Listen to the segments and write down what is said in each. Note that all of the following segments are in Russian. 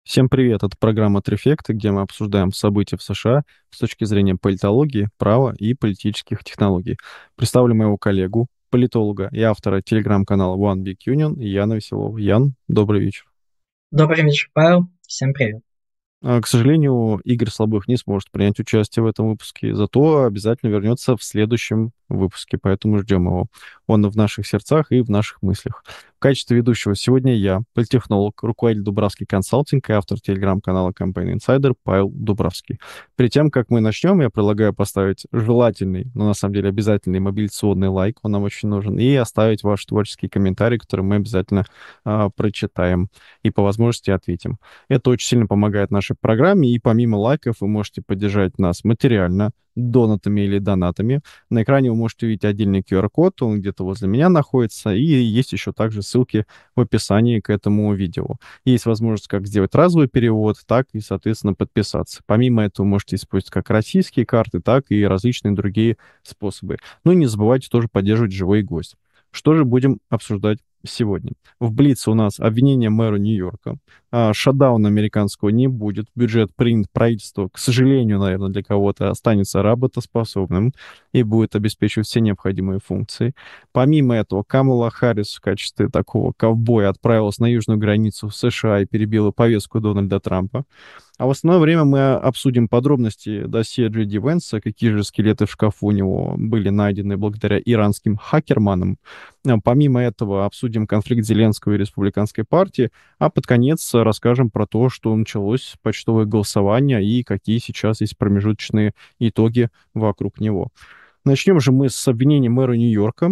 Всем привет! Это программа «Трефекты», где мы обсуждаем события в США с точки зрения политологии, права и политических технологий. Представлю моего коллегу, политолога и автора телеграм-канала One Big Union Яна Веселова. Ян, добрый вечер. Добрый вечер, Павел. Всем привет. К сожалению, Игорь Слабых не сможет принять участие в этом выпуске, зато обязательно вернется в следующем выпуске, поэтому ждем его. Он в наших сердцах и в наших мыслях. В качестве ведущего сегодня я, политтехнолог, руководитель Дубравский консалтинг и автор телеграм-канала Campaign Insider Павел Дубравский. Перед тем, как мы начнем, я предлагаю поставить желательный, но на самом деле обязательный мобилизационный лайк, он нам очень нужен, и оставить ваш творческий комментарий, который мы обязательно прочитаем и по возможности ответим. Это очень сильно помогает нашей программе, и помимо лайков вы можете поддержать нас материально, донатами или донатами. На экране вы можете увидеть отдельный QR-код, он где-то возле меня находится, и есть еще также ссылки в описании к этому видео. Есть возможность как сделать разовый перевод, так и, соответственно, подписаться. Помимо этого, вы можете использовать как российские карты, так и различные другие способы. Ну и не забывайте тоже поддерживать «Живой гость». Что же будем обсуждать сегодня? В Блице у нас обвинение мэра Нью-Йорка. Шатдауна американского не будет. Бюджет принят, правительство, к сожалению, наверное, для кого-то останется работоспособным и будет обеспечивать все необходимые функции. Помимо этого, Камала Харрис в качестве такого ковбоя отправилась на южную границу США и перебила повестку Дональда Трампа. А в основное время мы обсудим подробности досье Джей Ди Венса, какие же скелеты в шкафу у него были найдены благодаря иранским хакерманам. Помимо этого обсудим конфликт Зеленского и Республиканской партии, а под конец расскажем про то, что началось почтовое голосование и какие сейчас есть промежуточные итоги вокруг него. Начнем же мы с обвинения мэра Нью-Йорка.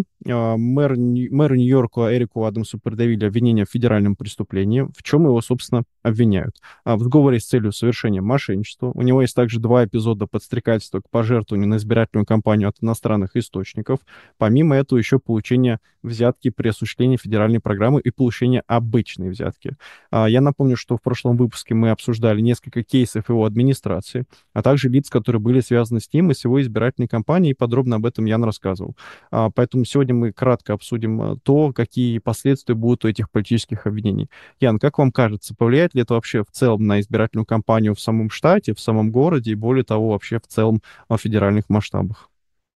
Мэру Нью-Йорка Эрику Адамсу предъявили обвинение в федеральном преступлении. В чем его, собственно, обвиняют? В сговоре с целью совершения мошенничества. У него есть также два эпизода подстрекательства к пожертвованию на избирательную кампанию от иностранных источников. Помимо этого, еще получение взятки при осуществлении федеральной программы и получение обычной взятки. Я напомню, что в прошлом выпуске мы обсуждали несколько кейсов его администрации, а также лиц, которые были связаны с ним и с его избирательной кампанией, и подробно об этом Ян рассказывал. Поэтому сегодня мы кратко обсудим то, какие последствия будут у этих политических обвинений. Ян, как вам кажется, повлияет ли это вообще в целом на избирательную кампанию в самом штате, в самом городе, и более того, вообще в целом в федеральных масштабах?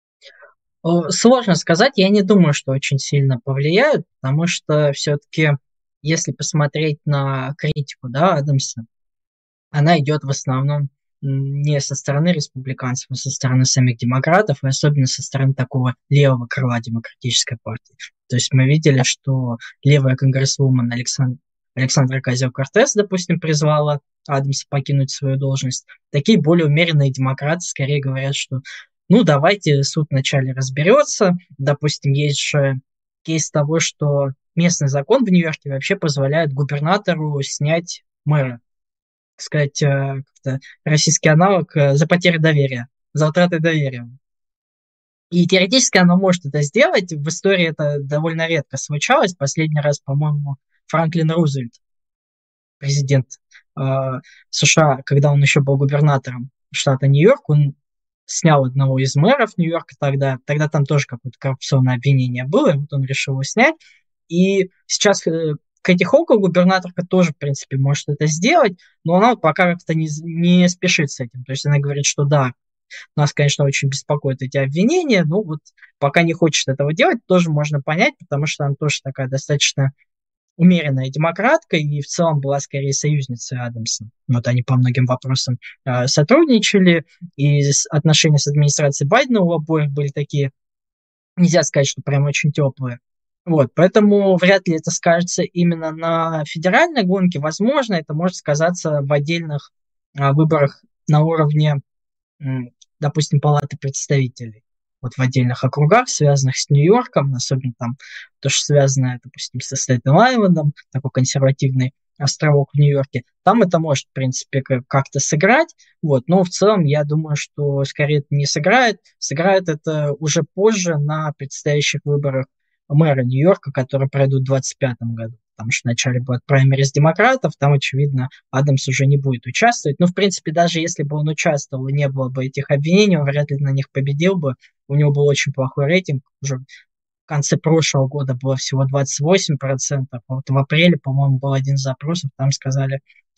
Сложно сказать, я не думаю, что очень сильно повлияют, потому что все-таки, если посмотреть на критику, да, Адамса, она идет в основном не со стороны республиканцев, а со стороны самих демократов, и особенно со стороны такого левого крыла демократической партии. То есть мы видели, что левая конгрессвумен Александра Казио-Кортес, допустим, призвала Адамса покинуть свою должность. Такие более умеренные демократы скорее говорят, что ну давайте суд вначале разберется. Допустим, есть же кейс того, что местный закон в Нью-Йорке вообще позволяет губернатору снять мэра, так сказать, как-то российский аналог за потерю доверия, за утратой доверия. И теоретически оно может это сделать. В истории это довольно редко случалось. Последний раз, по-моему, Франклин Рузвельт, президент э, США, когда он еще был губернатором штата Нью-Йорк, он снял одного из мэров Нью-Йорка тогда. Тогда там тоже какое-то коррупционное обвинение было, и вот он решил его снять. И сейчас Кэти Хоукл, губернаторка, тоже, в принципе, может это сделать, но она вот пока как-то не спешит с этим. То есть она говорит, что да, нас, конечно, очень беспокоят эти обвинения, но вот пока не хочет этого делать, тоже можно понять, потому что она тоже такая достаточно умеренная демократка и в целом была скорее союзницей Адамса. Вот они по многим вопросам сотрудничали, и отношения с администрацией Байдена у обоих были такие, нельзя сказать, что прям очень теплые. Вот, поэтому вряд ли это скажется именно на федеральной гонке. Возможно, это может сказаться в отдельных выборах на уровне, допустим, Палаты представителей. Вот в отдельных округах, связанных с Нью-Йорком, особенно там то, что связано, допустим, со Стейтен-Айлендом, такой консервативный островок в Нью-Йорке, там это может, в принципе, как-то сыграть, вот, но в целом я думаю, что скорее это не сыграет, сыграет это уже позже на предстоящих выборах мэра Нью-Йорка, которые пройдут в 2025 году, потому что вначале будет праймериз демократов, там, очевидно, Адамс уже не будет участвовать. Ну, в принципе, даже если бы он участвовал и не было бы этих обвинений, он вряд ли на них победил бы. У него был очень плохой рейтинг. Уже в конце прошлого года было всего 28%. А вот в апреле, по-моему, был один из запросов, там сказали,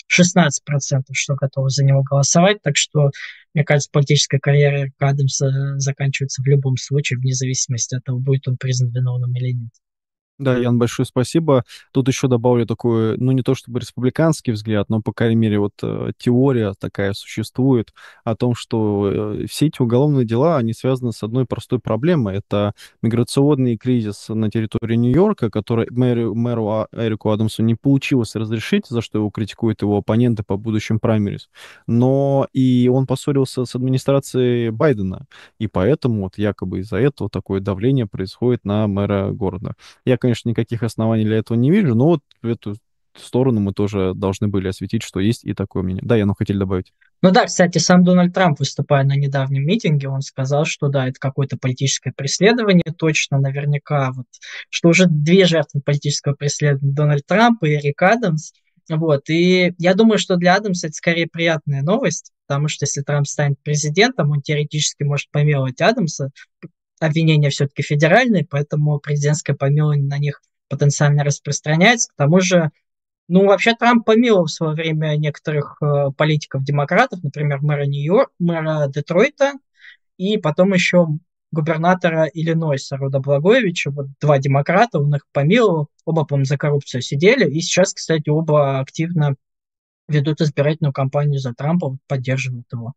16%, что готовы за него голосовать. Так что, мне кажется, политическая карьера Эрика Адамса заканчивается в любом случае, вне зависимости от того, будет он признан виновным или нет. Да, Ян, большое спасибо. Тут еще добавлю такой, ну, не то чтобы республиканский взгляд, но, по крайней мере, вот теория такая существует о том, что все эти уголовные дела, они связаны с одной простой проблемой. Это миграционный кризис на территории Нью-Йорка, который мэру Эрику Адамсу не получилось разрешить, за что его критикуют его оппоненты по будущим праймерис. Но и он поссорился с администрацией Байдена, и поэтому вот якобы из-за этого такое давление происходит на мэра города. Я, конечно, никаких оснований для этого не вижу, но вот в эту сторону мы тоже должны были осветить, что есть и такое мнение. Да, Яну хотели добавить. Ну да, кстати, сам Дональд Трамп, выступая на недавнем митинге, он сказал, что да, это какое-то политическое преследование, точно, наверняка, вот, что уже две жертвы политического преследования, Дональд Трамп и Эрик Адамс. Вот, и я думаю, что для Адамса это скорее приятная новость, потому что если Трамп станет президентом, он теоретически может помиловать Адамса. Обвинения все-таки федеральные, поэтому президентское помилование на них потенциально распространяется. К тому же, ну, вообще Трамп помиловал в свое время некоторых политиков-демократов, например, мэра Нью-Йорка, мэра Детройта, и потом еще губернатора Иллинойса Рода Благовича. Вот два демократа, он их помиловал, оба, по-моему, за коррупцию сидели, и сейчас, кстати, оба активно ведут избирательную кампанию за Трампа, вот поддерживают его.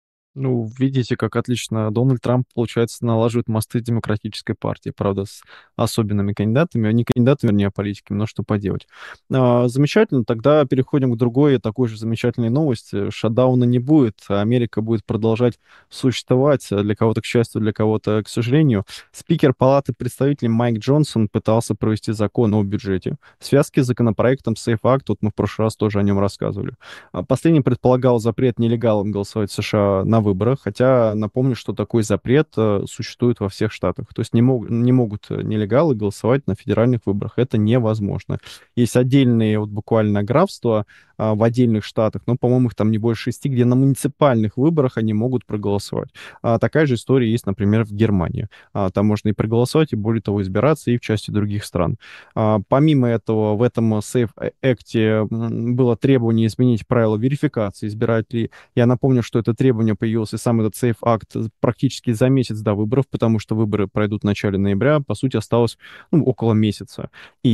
Ну, видите, как отлично Дональд Трамп, получается, налаживает мосты с демократической партии, правда, с особенными кандидатами, не кандидатами, вернее, а политиками, но что поделать. Замечательно, тогда переходим к другой такой же замечательной новости. Шатдауна не будет, а Америка будет продолжать существовать, для кого-то к счастью, для кого-то к сожалению. Спикер Палаты представителей Майк Джонсон пытался провести закон о бюджете. В связке с законопроектом Safe Act, вот мы в прошлый раз тоже о нем рассказывали. Последний предполагал запрет нелегалам голосовать в США на выборах, хотя напомню, что такой запрет существует во всех штатах. То есть не могут нелегалы голосовать на федеральных выборах. Это невозможно. Есть отдельные вот буквально графства в отдельных штатах, но, по-моему, их там не больше 6, где на муниципальных выборах они могут проголосовать. Такая же история есть, например, в Германии. Там можно и проголосовать, и более того, избираться, и в части других стран. Помимо этого, в этом Safe Act было требование изменить правила верификации избирателей. Я напомню, что это требование появилось, и сам этот Safe Act практически за месяц до выборов, потому что выборы пройдут в начале ноября, по сути, осталось около месяца.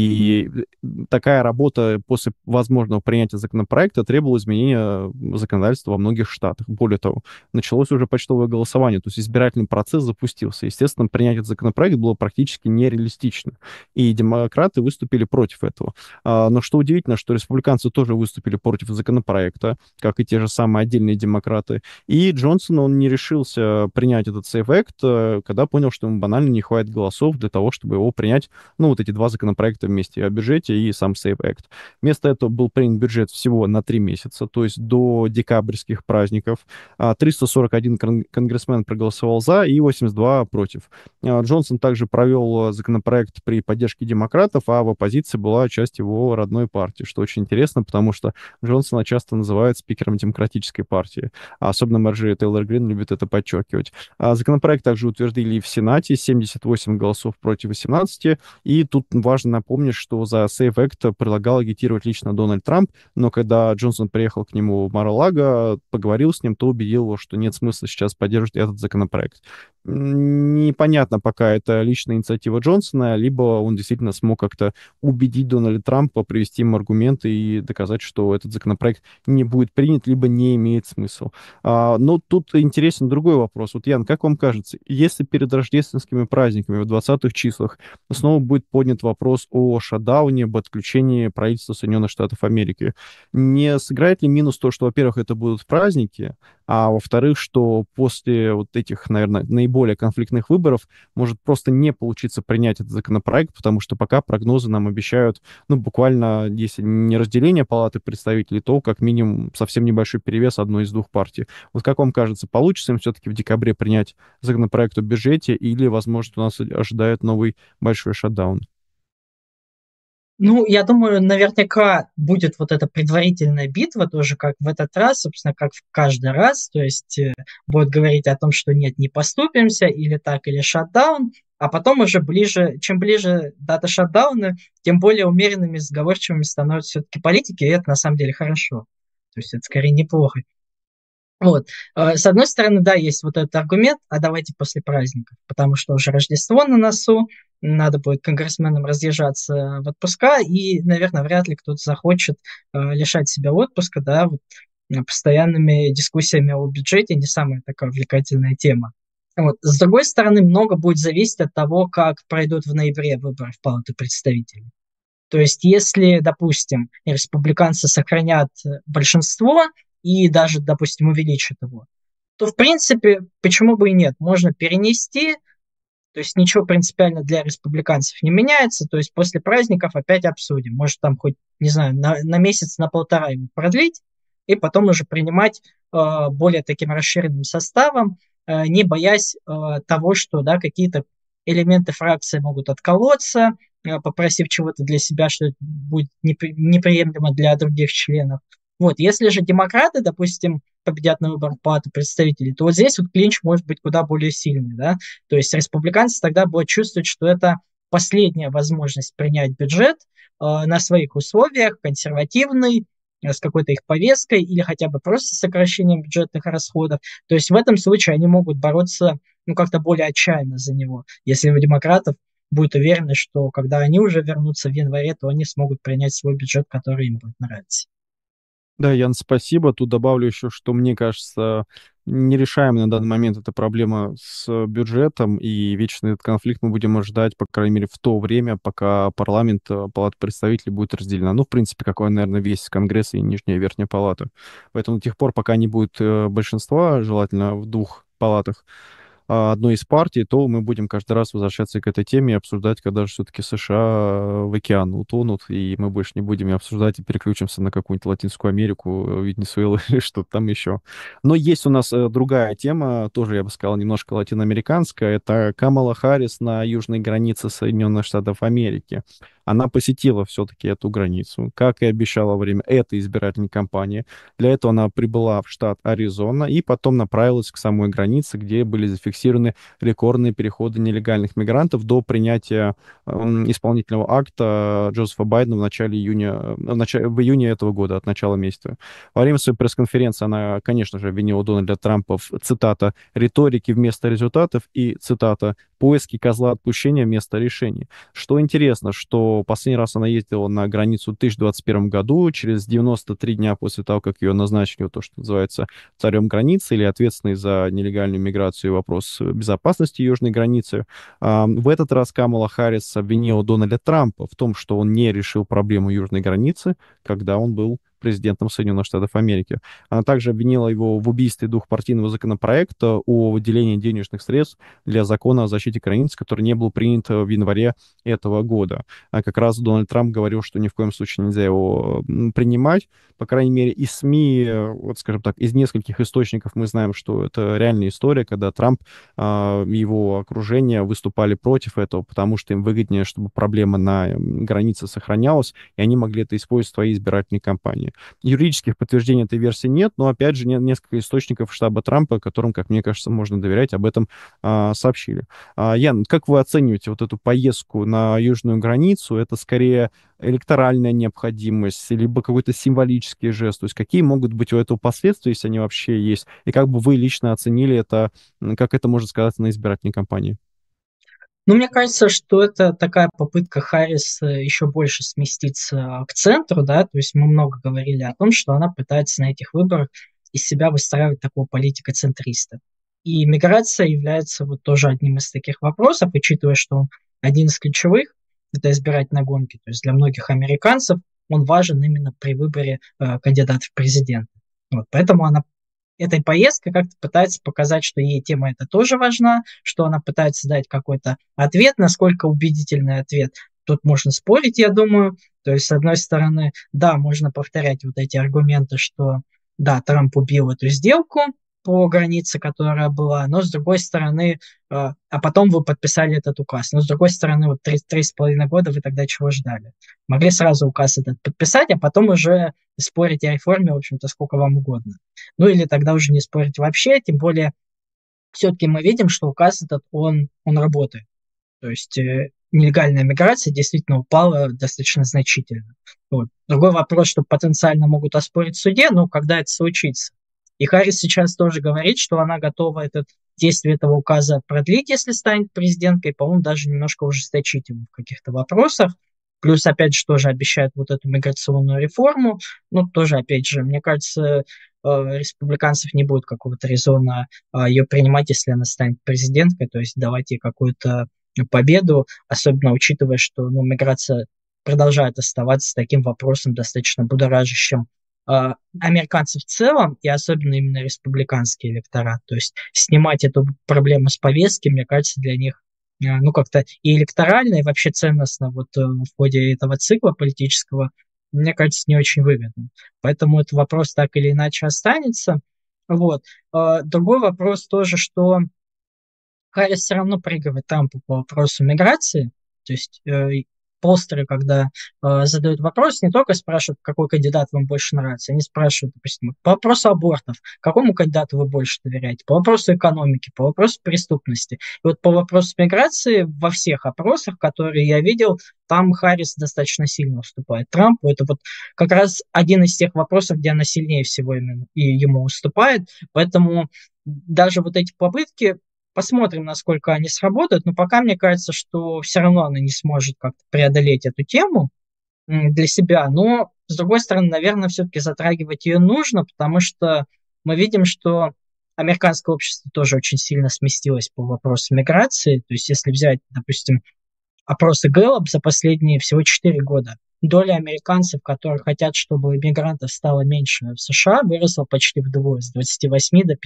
И такая работа после возможного принятия законопроекта требовала изменения законодательства во многих штатах. Более того, началось уже почтовое голосование, то есть избирательный процесс запустился. Естественно, принять этот законопроект было практически нереалистично. И демократы выступили против этого. Но что удивительно, что республиканцы тоже выступили против законопроекта, как и те же самые отдельные демократы. И Джонсон, он не решился принять этот Safe Act, когда понял, что ему банально не хватит голосов для того, чтобы его принять, вот эти два законопроекта вместе, о бюджете и сам Safe Act. Вместо этого был принят бюджет всего на 3 месяца, то есть до декабрьских праздников. 341 конгрессмен проголосовал за и 82 против. Джонсон также провел законопроект при поддержке демократов, а в оппозиции была часть его родной партии, что очень интересно, потому что Джонсона часто называют спикером демократической партии. Особенно Марджори Тейлор Грин любит это подчеркивать. Законопроект также утвердили и в Сенате, 78 голосов против 18. И тут важно напомнить, что за Safe Act предлагал агитировать лично Дональд Трамп, но когда Джонсон приехал к нему в Мар-а-Лаго, поговорил с ним, то убедил его, что нет смысла сейчас поддерживать этот законопроект. Непонятно пока, это личная инициатива Джонсона, либо он действительно смог как-то убедить Дональда Трампа, привести ему аргументы и доказать, что этот законопроект не будет принят, либо не имеет смысла. Но тут интересен другой вопрос. Вот, Ян, как вам кажется, если перед рождественскими праздниками в 20-х числах снова будет поднят вопрос о шатдауне, об отключении правительства Соединенных Штатов Америки, не сыграет ли минус то, что, во-первых, это будут праздники, а во-вторых, что после вот этих, наверное, наиболее конфликтных выборов может просто не получиться принять этот законопроект, потому что пока прогнозы нам обещают, буквально, если не разделение палаты представителей, то как минимум совсем небольшой перевес одной из двух партий. Вот как вам кажется, получится им все-таки в декабре принять законопроект о бюджете или, возможно, у нас ожидает новый большой шатдаун? Ну, я думаю, наверняка будет вот эта предварительная битва тоже, как в этот раз, собственно, как в каждый раз. То есть будут говорить о том, что нет, не поступимся, или так, или шатдаун. А потом уже чем ближе дата шатдауна, тем более умеренными, сговорчивыми становятся все-таки политики, и это на самом деле хорошо. То есть это скорее неплохо. Вот. С одной стороны, да, есть вот этот аргумент, а давайте после праздников, потому что уже Рождество на носу, надо будет конгрессменам разъезжаться в отпуска, и, наверное, вряд ли кто-то захочет лишать себя отпуска, да, вот, постоянными дискуссиями о бюджете, не самая такая увлекательная тема. Вот. С другой стороны, много будет зависеть от того, как пройдут в ноябре выборы в Палату представителей. То есть если, допустим, республиканцы сохранят большинство и даже, допустим, увеличат его, то, в принципе, почему бы и нет? Можно перенести, то есть ничего принципиально для республиканцев не меняется, то есть после праздников опять обсудим. Может, там хоть, не знаю, на месяц, на полтора его продлить, и потом уже принимать более таким расширенным составом, не боясь того, что да, какие-то элементы фракции могут отколоться, попросив чего-то для себя, что это будет неприемлемо для других членов. Вот, если же демократы, допустим, победят на выборах Палаты представителей, то вот здесь вот клинч может быть куда более сильный, да, то есть республиканцы тогда будут чувствовать, что это последняя возможность принять бюджет на своих условиях, консервативный, с какой-то их повесткой или хотя бы просто сокращением бюджетных расходов. То есть в этом случае они могут бороться ну, как-то более отчаянно за него, если у демократов будет уверены, что когда они уже вернутся в январе, то они смогут принять свой бюджет, который им будет нравиться. Да, Ян, спасибо. Тут добавлю еще, что мне кажется, нерешаемая на данный момент эта проблема с бюджетом, и вечный этот конфликт мы будем ждать, по крайней мере, в то время, пока парламент, Палата представителей будет разделена. Ну, в принципе, какой, наверное, весь Конгресс и Нижняя и Верхняя Палата. Поэтому до тех пор, пока не будет большинства, желательно в двух палатах, одной из партий, то мы будем каждый раз возвращаться к этой теме и обсуждать, когда же все-таки США в океан утонут, и мы больше не будем ее обсуждать и переключимся на какую-нибудь Латинскую Америку, Венесуэлу или что-то там еще. Но есть у нас другая тема, тоже, я бы сказал, немножко латиноамериканская. Это Камала Харрис на южной границе Соединенных Штатов Америки. Она посетила все-таки эту границу, как и обещала во время этой избирательной кампании. Для этого она прибыла в штат Аризона и потом направилась к самой границе, где были зафиксированы рекордные переходы нелегальных мигрантов до принятия исполнительного акта Джозефа Байдена в начале июня, в июне этого года, от начала месяца. Во время своей пресс-конференции она, конечно же, обвинила Дональда Трампа в, цитата, «риторике вместо результатов» и, цитата, «поиске козла отпущения вместо решений». Что интересно, что последний раз она ездила на границу в 2021 году, через 93 дня после того, как ее назначили, то, что называется, царем границы или ответственной за нелегальную миграцию и вопрос безопасности южной границы. В этот раз Камала Харрис обвинила Дональда Трампа в том, что он не решил проблему южной границы, когда он был президентом Соединенных Штатов Америки. Она также обвинила его в убийстве двухпартийного законопроекта о выделении денежных средств для закона о защите границ, который не был принят в январе этого года. А как раз Дональд Трамп говорил, что ни в коем случае нельзя его принимать. По крайней мере, из СМИ, вот скажем так, из нескольких источников мы знаем, что это реальная история, когда Трамп и его окружение выступали против этого, потому что им выгоднее, чтобы проблема на границе сохранялась, и они могли это использовать в своей избирательной кампании. Юридических подтверждений этой версии нет, но, опять же, несколько источников штаба Трампа, которым, как мне кажется, можно доверять, об этом сообщили. Ян, как вы оцениваете вот эту поездку на южную границу? Это скорее электоральная необходимость, либо какой-то символический жест? То есть какие могут быть у этого последствия, если они вообще есть? И как бы вы лично оценили это, как это может сказаться на избирательной кампании? Ну, мне кажется, что это такая попытка Харрис еще больше сместиться к центру, да, то есть мы много говорили о том, что она пытается на этих выборах из себя выстраивать такого политика-центриста. И миграция является вот тоже одним из таких вопросов, учитывая, что он один из ключевых, это избирательной гонки, то есть для многих американцев он важен именно при выборе кандидата в президенты. Вот, поэтому она этой поездкой как-то пытается показать, что ей тема эта тоже важна, что она пытается дать какой-то ответ, насколько убедительный ответ. Тут можно спорить, я думаю. То есть, с одной стороны, да, можно повторять вот эти аргументы, что да, Трамп убил эту сделку по границе, которая была, но с другой стороны, а потом вы подписали этот указ. Но с другой стороны, вот 3,5 года вы тогда чего ждали? Могли сразу указ этот подписать, а потом уже спорить о реформе, в общем-то, сколько вам угодно. Ну или тогда уже не спорить вообще, тем более все-таки мы видим, что указ этот, он работает. То есть нелегальная миграция действительно упала достаточно значительно. Вот. Другой вопрос, что потенциально могут оспорить в суде, но когда это случится. И Харрис сейчас тоже говорит, что она готова действие этого указа продлить, если станет президенткой, по-моему, даже немножко ужесточить его в каких-то вопросах. Плюс, опять же, тоже обещают вот эту миграционную реформу. Ну, тоже, опять же, мне кажется, республиканцев не будет какого-то резона ее принимать, если она станет президенткой, то есть давать ей какую-то победу, особенно учитывая, что миграция продолжает оставаться таким вопросом достаточно будоражащим американцев в целом, и особенно именно республиканский электорат. То есть снимать эту проблему с повестки, мне кажется, для них как-то и электорально, и вообще ценностно в ходе этого цикла политического, мне кажется, не очень выгодно. Поэтому этот вопрос так или иначе останется. Вот. Другой вопрос тоже, что Харрис все равно проигрывает Трампу по вопросу миграции. То есть постеры, когда задают вопрос, не только спрашивают, какой кандидат вам больше нравится, они спрашивают, допустим, по вопросу абортов, какому кандидату вы больше доверяете, по вопросу экономики, по вопросу преступности. И вот по вопросу миграции во всех опросах, которые я видел, там Харрис достаточно сильно уступает Трампу. Это вот как раз один из тех вопросов, где она сильнее всего именно и ему уступает. Поэтому даже вот эти попытки, посмотрим, насколько они сработают, но пока мне кажется, что все равно она не сможет как-то преодолеть эту тему для себя. Но, с другой стороны, наверное, все-таки затрагивать ее нужно, потому что мы видим, что американское общество тоже очень сильно сместилось по вопросу миграции. То есть если взять, допустим, опросы Gallup за последние всего 4 года, доля американцев, которые хотят, чтобы иммигрантов стало меньше в США, выросла почти вдвое, с 28 до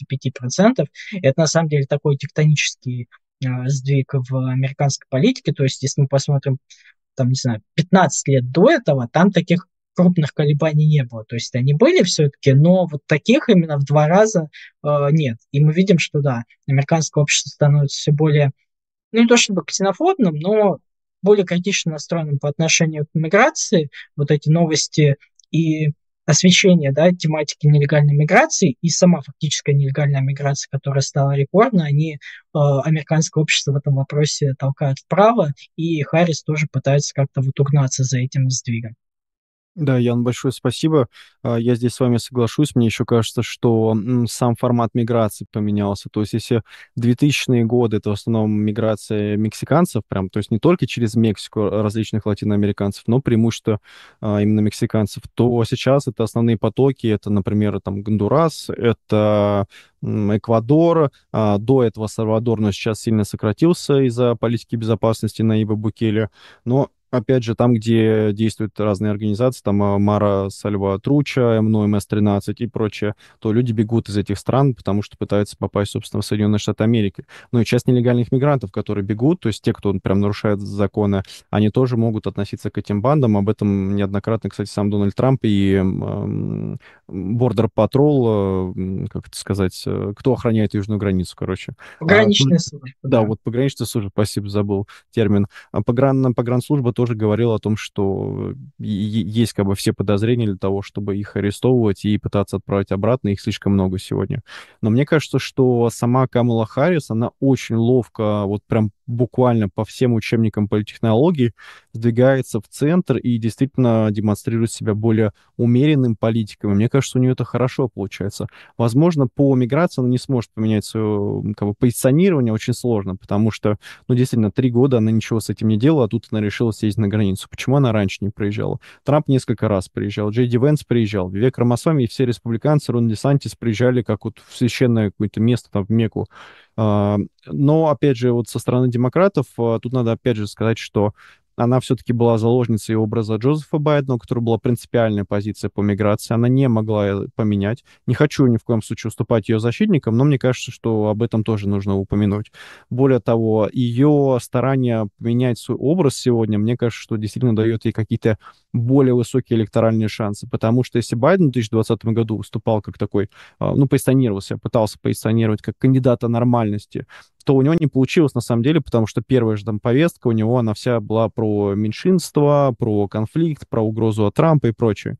55%. Это на самом деле такой тектонический сдвиг в американской политике. То есть, если мы посмотрим, там, не знаю, 15 лет до этого, там таких крупных колебаний не было. То есть они были все-таки, но вот таких именно в 2 раза нет. И мы видим, что да, американское общество становится все более, ну, не то чтобы ксенофобным, но более критично настроенным по отношению к миграции. Вот эти новости и освещение, да, тематики нелегальной миграции и сама фактическая нелегальная миграция, которая стала рекордной, они американское общество в этом вопросе толкают вправо, и Харрис тоже пытается как-то вот угнаться за этим сдвигом. Да, Ян, большое спасибо. Я здесь с вами соглашусь. Мне еще кажется, что сам формат миграции поменялся. То есть если 2000-е годы это в основном миграция мексиканцев, прям, то есть не только через Мексику различных латиноамериканцев, но преимущество именно мексиканцев, то сейчас это основные потоки. Это, например, там Гондурас, это Эквадор, до этого Сальвадор, но сейчас сильно сократился из-за политики безопасности Наиба Букеле. Но опять же, там, где действуют разные организации, там Мара Сальватруча, МНО-МС-13 и прочее, то люди бегут из этих стран, потому что пытаются попасть, собственно, в Соединенные Штаты Америки. Ну и часть нелегальных мигрантов, которые бегут, то есть те, кто прям нарушает законы, они тоже могут относиться к этим бандам. Об этом неоднократно, кстати, сам Дональд Трамп и Border Patrol, как это сказать, кто охраняет южную границу, короче. Пограничная служба, Да, да. вот пограничная служба, спасибо, забыл термин. Погранслужба тоже говорила о том, что есть как бы все подозрения для того, чтобы их арестовывать и пытаться отправить обратно. Их слишком много сегодня. Но мне кажется, что сама Камала Харрис, она очень ловко, вот прям буквально по всем учебникам политтехнологии сдвигается в центр и действительно демонстрирует себя более умеренным политиком. И мне кажется, у нее это хорошо получается. Возможно, по миграции она не сможет поменять свое как бы, позиционирование, очень сложно, потому что, ну, действительно, 3 года она ничего с этим не делала, а тут она решила съездить на границу. Почему она раньше не приезжала? Трамп несколько раз приезжал, Джей Ди Венс приезжал, Вивек Рамасвами и все республиканцы, Рон Десантис приезжали как вот в священное какое-то место, там, в Мекку. Но, опять же, вот со стороны демократов, тут надо, опять же, сказать, что она все-таки была заложницей образа Джозефа Байдена, у которого была принципиальная позиция по миграции. Она не могла поменять. Не хочу ни в коем случае уступать ее защитникам, но мне кажется, что об этом тоже нужно упомянуть. Более того, ее старание поменять свой образ сегодня, мне кажется, что действительно дает ей какие-то более высокие электоральные шансы. Потому что если Байден в 2020 году выступал как такой, ну, позиционировался, пытался позиционировать как кандидата нормальности, то у него не получилось на самом деле, потому что первая же там повестка у него, она вся была про меньшинство, про конфликт, про угрозу от Трампа и прочее.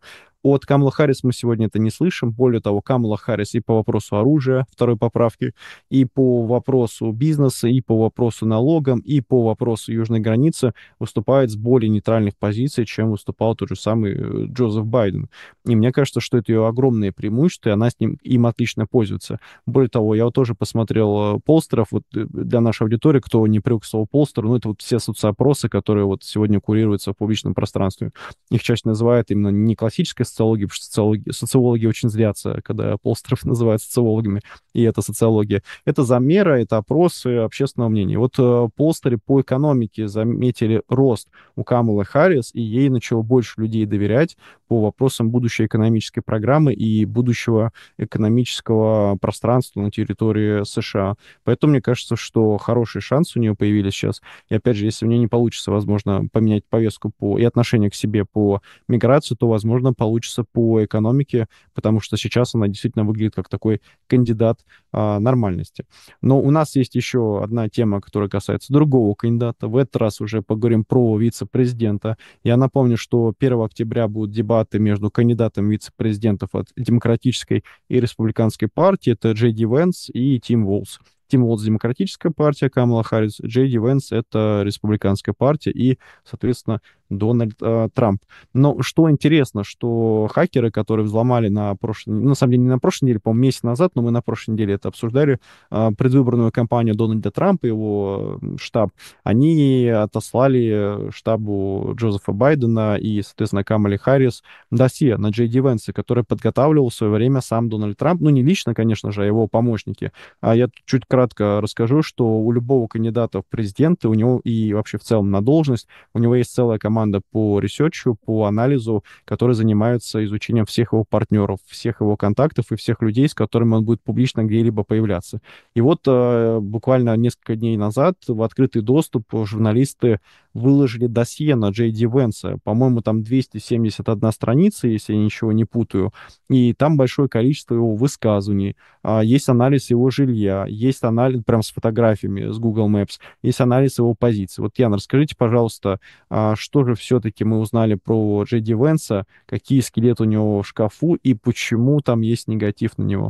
От Камалы Харрис мы сегодня это не слышим. Более того, Камала Харрис и по вопросу оружия, второй поправки, и по вопросу бизнеса, и по вопросу налогам, и по вопросу южной границы выступает с более нейтральных позиций, чем выступал тот же самый Джозеф Байден. И мне кажется, что это ее огромное преимущество, и она им отлично пользуется. Более того, я вот тоже посмотрел полстеров, вот для нашей аудитории, кто не привык к слову полстер, ну, это вот все соцопросы, которые вот сегодня курируются в публичном пространстве. Их чаще называют именно не классической социологией, потому что социологи очень злятся, когда полстеров называют социологами, и это социология. Это замеры, это опросы общественного мнения. Вот полстеры по экономике заметили рост у Камалы Харрис, и ей начало больше людей доверять по вопросам будущей экономической программы и будущего экономического пространства на территории США. Поэтому мне кажется, что хорошие шансы у нее появились сейчас. И опять же, если у нее не получится, возможно, поменять повестку и отношение к себе по миграции, то, возможно, получится по экономике, потому что сейчас она действительно выглядит как такой кандидат нормальности. Но у нас есть еще одна тема, которая касается другого кандидата. В этот раз уже поговорим про вице-президента. Я напомню, что 1 октября будут дебаты между кандидатами вице-президентов от Демократической и Республиканской партии. Это Джей Ди Венс и Тим Уолз. Тим Уолз — Демократическая партия, Камала Харрис, Джей Ди Венс — это Республиканская партия и, соответственно, Дональд Трамп. Но что интересно, что хакеры, которые взломали на самом деле, не на прошлой неделе, по-моему, месяц назад, но мы на прошлой неделе это обсуждали, предвыборную кампанию Дональда Трампа, его штаб, они отослали штабу Джозефа Байдена и, соответственно, Камале Харрис досье на Джей Ди Венса, который подготавливал в свое время сам Дональд Трамп, ну, не лично, конечно же, а его помощники. А я чуть кратко расскажу, что у любого кандидата в президенты, у него и вообще в целом на должность, у него есть целая команда по ресерчу, по анализу, которые занимаются изучением всех его партнеров, всех его контактов и всех людей, с которыми он будет публично где-либо появляться. И вот буквально несколько дней назад в открытый доступ журналисты выложили досье на Джей Ди Венса. По-моему, там 271 страница, если я ничего не путаю. И там большое количество его высказываний. Есть анализ его жилья, есть анализ прям с фотографиями с Google Maps, есть анализ его позиции. Вот, Яна, расскажите, пожалуйста, что же все-таки мы узнали про Джей Ди Венса, какие скелеты у него в шкафу и почему там есть негатив на него?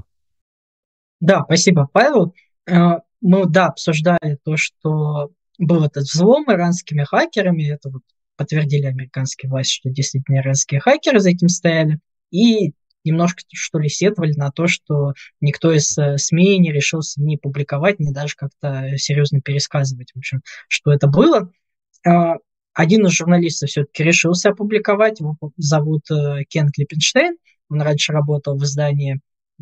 Да, спасибо, Павел. Мы, да, обсуждали то, что был этот взлом иранскими хакерами. Это вот подтвердили американские власти, что действительно иранские хакеры за этим стояли. И немножко, что ли, сетовали на то, что никто из СМИ не решился ни публиковать, ни даже как-то серьезно пересказывать, в общем, что это было. Один из журналистов все-таки решился опубликовать. Его зовут Кен Клиппенштейн. Он раньше работал в издании,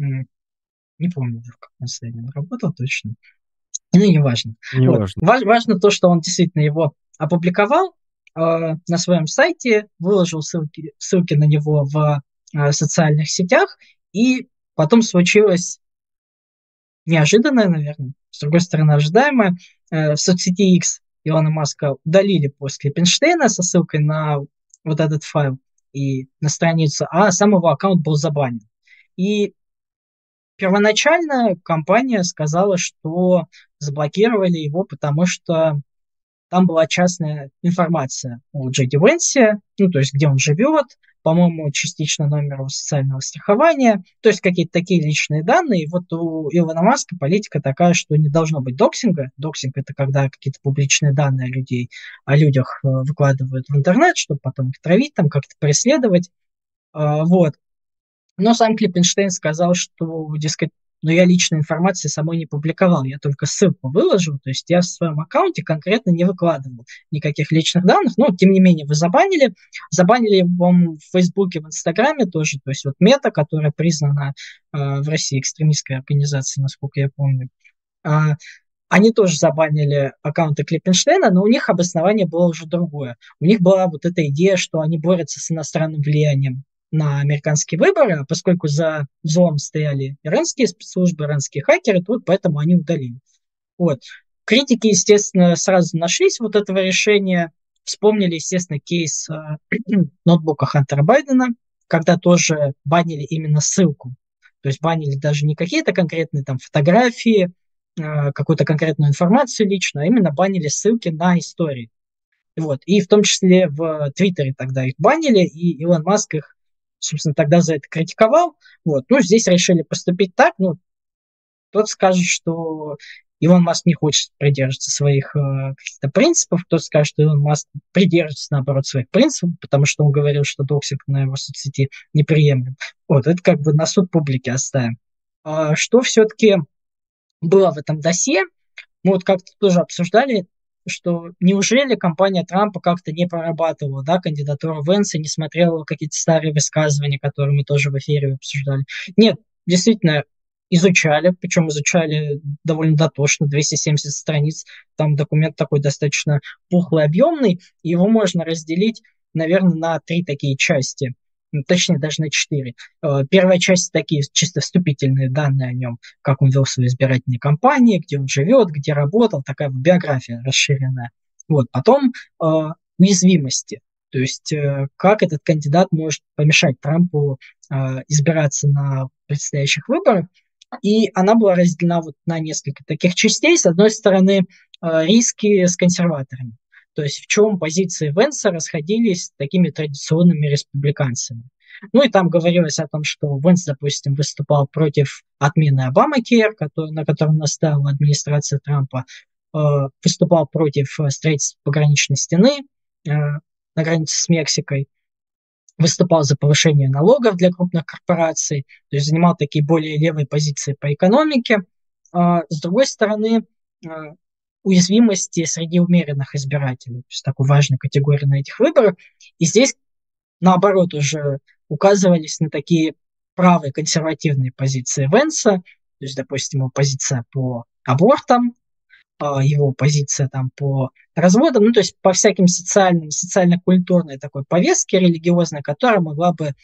не помню, в каком издании он работал точно. Ну, неважно. Вот. Неважно. Важно то, что он действительно его опубликовал на своем сайте, выложил ссылки на него в социальных сетях, и потом случилось неожиданное, наверное, с другой стороны, ожидаемое. В соцсети X Илона Маска удалили пост Клиппенштейна со ссылкой на вот этот файл и на страницу, а сам его аккаунт был забанен. И первоначально компания сказала, что заблокировали его, потому что там была частная информация о Джейди Венсе, ну, то есть где он живет, по-моему, частично номер его социального страхования, то есть какие-то такие личные данные. И вот у Илона Маска политика такая, что не должно быть доксинга. Доксинг — это когда какие-то публичные данные о людях выкладывают в интернет, чтобы потом их травить, там как-то преследовать. Вот. Но сам Клиппенштейн сказал, что, дескать, но я личной информации самой не публиковал, я только ссылку выложил, то есть я в своем аккаунте конкретно не выкладывал никаких личных данных, но тем не менее вы забанили. Забанили его в Фейсбуке, в Инстаграме тоже, то есть вот Мета, которая признана в России экстремистской организацией, насколько я помню, они тоже забанили аккаунты Клиппенштейна, но у них обоснование было уже другое. У них была вот эта идея, что они борются с иностранным влиянием на американские выборы, а поскольку за взлом стояли иранские спецслужбы, иранские хакеры, то вот поэтому они удалили. Вот. Критики, естественно, сразу нашлись вот этого решения. Вспомнили, естественно, кейс ноутбука Хантера Байдена, когда тоже банили именно ссылку. То есть банили даже не какие-то конкретные там фотографии, какую-то конкретную информацию личную, а именно банили ссылки на истории. Вот. И в том числе в Твиттере тогда их банили, и Илон Маск их собственно, тогда за это критиковал. Вот. Ну, здесь решили поступить так. Ну, кто-то скажет, что Илон Маск не хочет придерживаться своих каких-то принципов, кто-то скажет, что Илон Маск придерживается, наоборот, своих принципов, потому что он говорил, что доксинг на его соцсети неприемлем. Вот, это как бы на суд публики оставим. Что все-таки было в этом досье? Мы вот как-то тоже обсуждали, что неужели компания Трампа как-то не прорабатывала, да, кандидатуру Венса, не смотрела какие-то старые высказывания, которые мы тоже в эфире обсуждали. Нет, действительно, изучали, причем изучали довольно дотошно, 270 страниц, там документ такой достаточно пухлый, объемный, его можно разделить, наверное, на 3 такие части, точнее, даже на 4. Первая часть такие чисто вступительные данные о нем, как он вел свои избирательные кампании, где он живет, где работал, такая биография расширенная. Вот. Потом уязвимости, то есть как этот кандидат может помешать Трампу избираться на предстоящих выборах. И она была разделена вот на несколько таких частей. С одной стороны, риски с консерваторами. То есть в чем позиции Венса расходились с такими традиционными республиканцами. Ну и там говорилось о том, что Венс, допустим, выступал против отмены Обамакер, на котором настаивала администрация Трампа, выступал против строительства пограничной стены на границе с Мексикой, выступал за повышение налогов для крупных корпораций, то есть занимал такие более левые позиции по экономике. С другой стороны, уязвимости среди умеренных избирателей, то есть такой важной категории на этих выборах. И здесь, наоборот, уже указывались на такие правые консервативные позиции Венса, то есть, допустим, его позиция по абортам, его позиция там по разводам, ну, то есть по всяким социальным, социально-культурной такой повестке религиозной, которая могла бы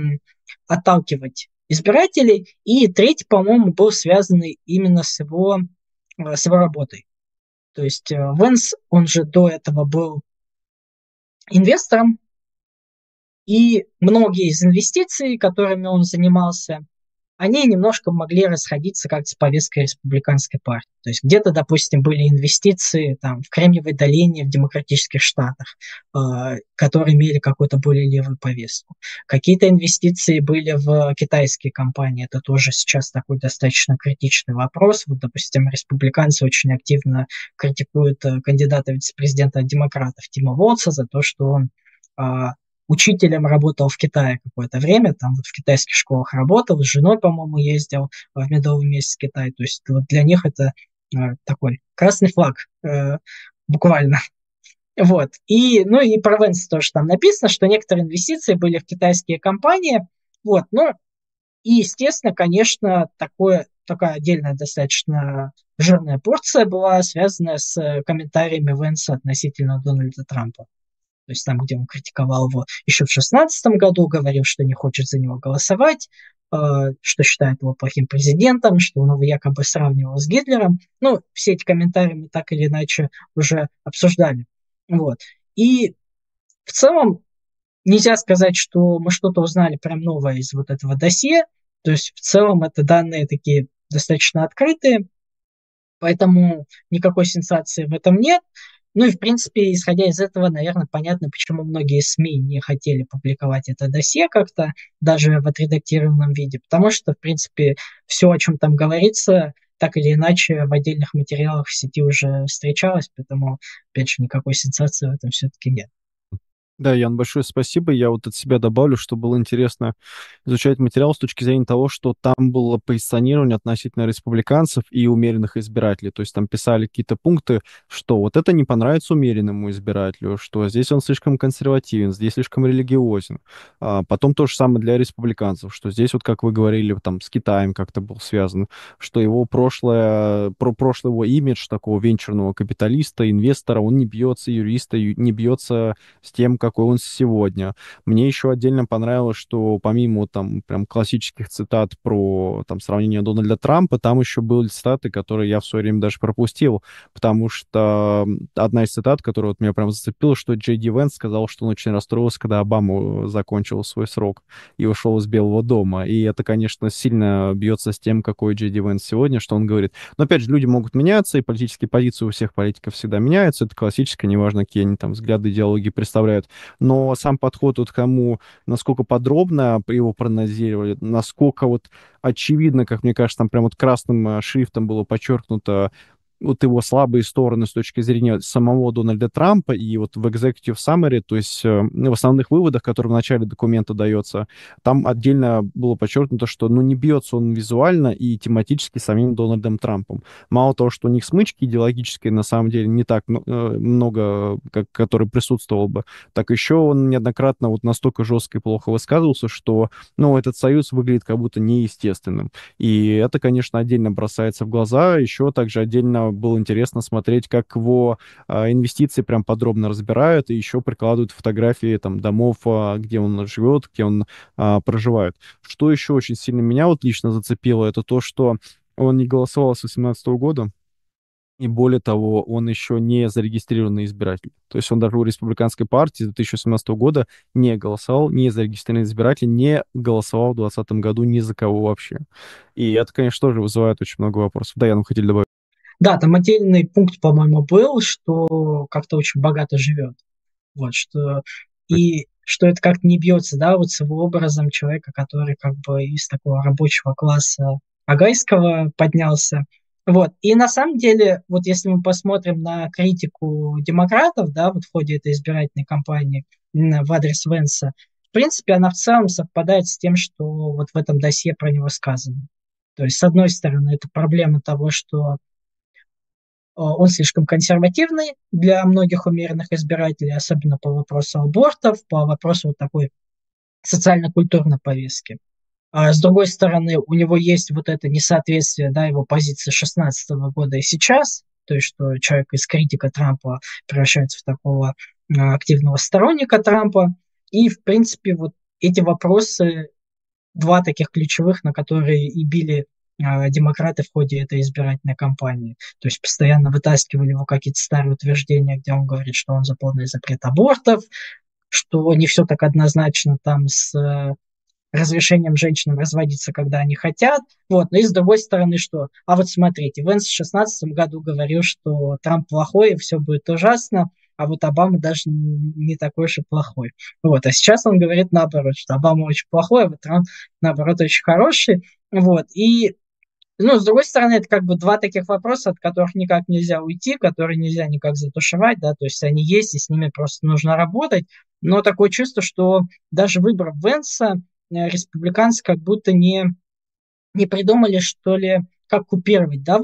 отталкивать избирателей. И третий, по-моему, был связан именно с его работой. То есть Венс, он же до этого был инвестором, и многие из инвестиций, которыми он занимался, они немножко могли расходиться как-то с повесткой республиканской партии. То есть где-то, допустим, были инвестиции там, в Кремниевой долине, в демократических штатах, которые имели какую-то более левую повестку. Какие-то инвестиции были в китайские компании. Это тоже сейчас такой достаточно критичный вопрос. Вот, допустим, республиканцы очень активно критикуют кандидата вице-президента демократов Тима Волца за то, что он учителем работал в Китае какое-то время, там вот в китайских школах работал, с женой, по-моему, ездил в медовый месяц в Китай. То есть вот для них это такой красный флаг, буквально. Вот. И, ну и про Венса тоже там написано, что некоторые инвестиции были в китайские компании. Вот. Ну и, естественно, конечно, такая отдельная достаточно жирная порция была связана с комментариями Венса относительно Дональда Трампа. То есть там, где он критиковал его еще в 2016 году, говорил, что не хочет за него голосовать, что считает его плохим президентом, что он его якобы сравнивал с Гитлером. Ну, все эти комментарии мы так или иначе уже обсуждали. Вот. И в целом нельзя сказать, что мы что-то узнали прям новое из вот этого досье. То есть в целом это данные такие достаточно открытые, поэтому никакой сенсации в этом нет. Ну и, в принципе, исходя из этого, наверное, понятно, почему многие СМИ не хотели публиковать это досье как-то, даже в отредактированном виде, потому что, в принципе, все, о чем там говорится, так или иначе в отдельных материалах в сети уже встречалось, поэтому, опять же, никакой сенсации в этом все-таки нет. Да, Ян, большое спасибо. Я вот от себя добавлю, что было интересно изучать материал с точки зрения того, что там было позиционирование относительно республиканцев и умеренных избирателей. То есть там писали какие-то пункты, что вот это не понравится умеренному избирателю, что здесь он слишком консервативен, здесь слишком религиозен. Потом то же самое для республиканцев, что здесь вот, как вы говорили, там с Китаем как-то был связан, что его прошлый его имидж такого венчурного капиталиста, инвестора, он не бьется, юриста, не бьется с тем, какой он сегодня. Мне еще отдельно понравилось, что помимо там прям классических цитат про там сравнение Дональда Трампа, там еще были цитаты, которые я в свое время даже пропустил, потому что одна из цитат, которая вот меня прям зацепила, что Джей Ди Венс сказал, что он очень расстроился, когда Обама закончил свой срок и ушел из Белого дома. И это, конечно, сильно бьется с тем, какой Джей Ди Венс сегодня, что он говорит. Но, опять же, люди могут меняться, и политические позиции у всех политиков всегда меняются. Это классическое, неважно, какие они там взгляды, идеологии представляют. Но сам подход вот к тому, насколько подробно его прогнозировали, насколько вот очевидно, как мне кажется, там прям вот красным шрифтом было подчеркнуто вот его слабые стороны с точки зрения самого Дональда Трампа и вот в Executive Summary, то есть в основных выводах, которые в начале документа дается, там отдельно было подчеркнуто, что ну не бьется он визуально и тематически самим Дональдом Трампом. Мало того, что у них смычки идеологические на самом деле не так много, как, который присутствовал бы, так еще он неоднократно вот настолько жестко и плохо высказывался, что ну этот союз выглядит как будто неестественным. И это, конечно, отдельно бросается в глаза. Еще также отдельно было интересно смотреть, как его инвестиции прям подробно разбирают и еще прикладывают фотографии там домов, где он живет, где он проживает. Что еще очень сильно меня вот лично зацепило, это то, что он не голосовал с 2018 года, и более того, он еще не зарегистрированный избиратель. То есть он даже у республиканской партии с 2017 года не голосовал, не зарегистрированный избиратель, не голосовал в 2020 году ни за кого вообще. И это, конечно, тоже вызывает очень много вопросов. Да, Ян, вы хотели добавить? Да, там отдельный пункт, по-моему, был, что как-то очень богато живет. Вот, что и что это как-то не бьется, да, вот с его образом человека, который как бы из такого рабочего класса агайского поднялся. Вот. И на самом деле, вот если мы посмотрим на критику демократов, да, вот в ходе этой избирательной кампании в адрес Венса, в принципе, она в целом совпадает с тем, что вот в этом досье про него сказано. То есть, с одной стороны, это проблема того, что он слишком консервативный для многих умеренных избирателей, особенно по вопросу абортов, по вопросу вот такой социально-культурной повестки. А с другой стороны, у него есть вот это несоответствие, да, его позиции 2016 года и сейчас, то есть что человек из критика Трампа превращается в такого активного сторонника Трампа. И, в принципе, вот эти вопросы, два таких ключевых, на которые и били демократы в ходе этой избирательной кампании. То есть постоянно вытаскивали его какие-то старые утверждения, где он говорит, что он за полный запрет абортов, что не все так однозначно там с разрешением женщинам разводиться, когда они хотят. Вот. Но и с другой стороны, что? А вот смотрите, Венс в 2016 году говорил, что Трамп плохой, и все будет ужасно, а вот Обама даже не такой уж и плохой. Вот. А сейчас он говорит наоборот, что Обама очень плохой, а вот Трамп, наоборот, очень хороший. Вот. И ну, с другой стороны, это как бы два таких вопроса, от которых никак нельзя уйти, которые нельзя никак затушевать, да, то есть они есть, и с ними просто нужно работать. Но такое чувство, что даже выбрав Венса, республиканцы как будто не придумали, что ли, как купировать, да,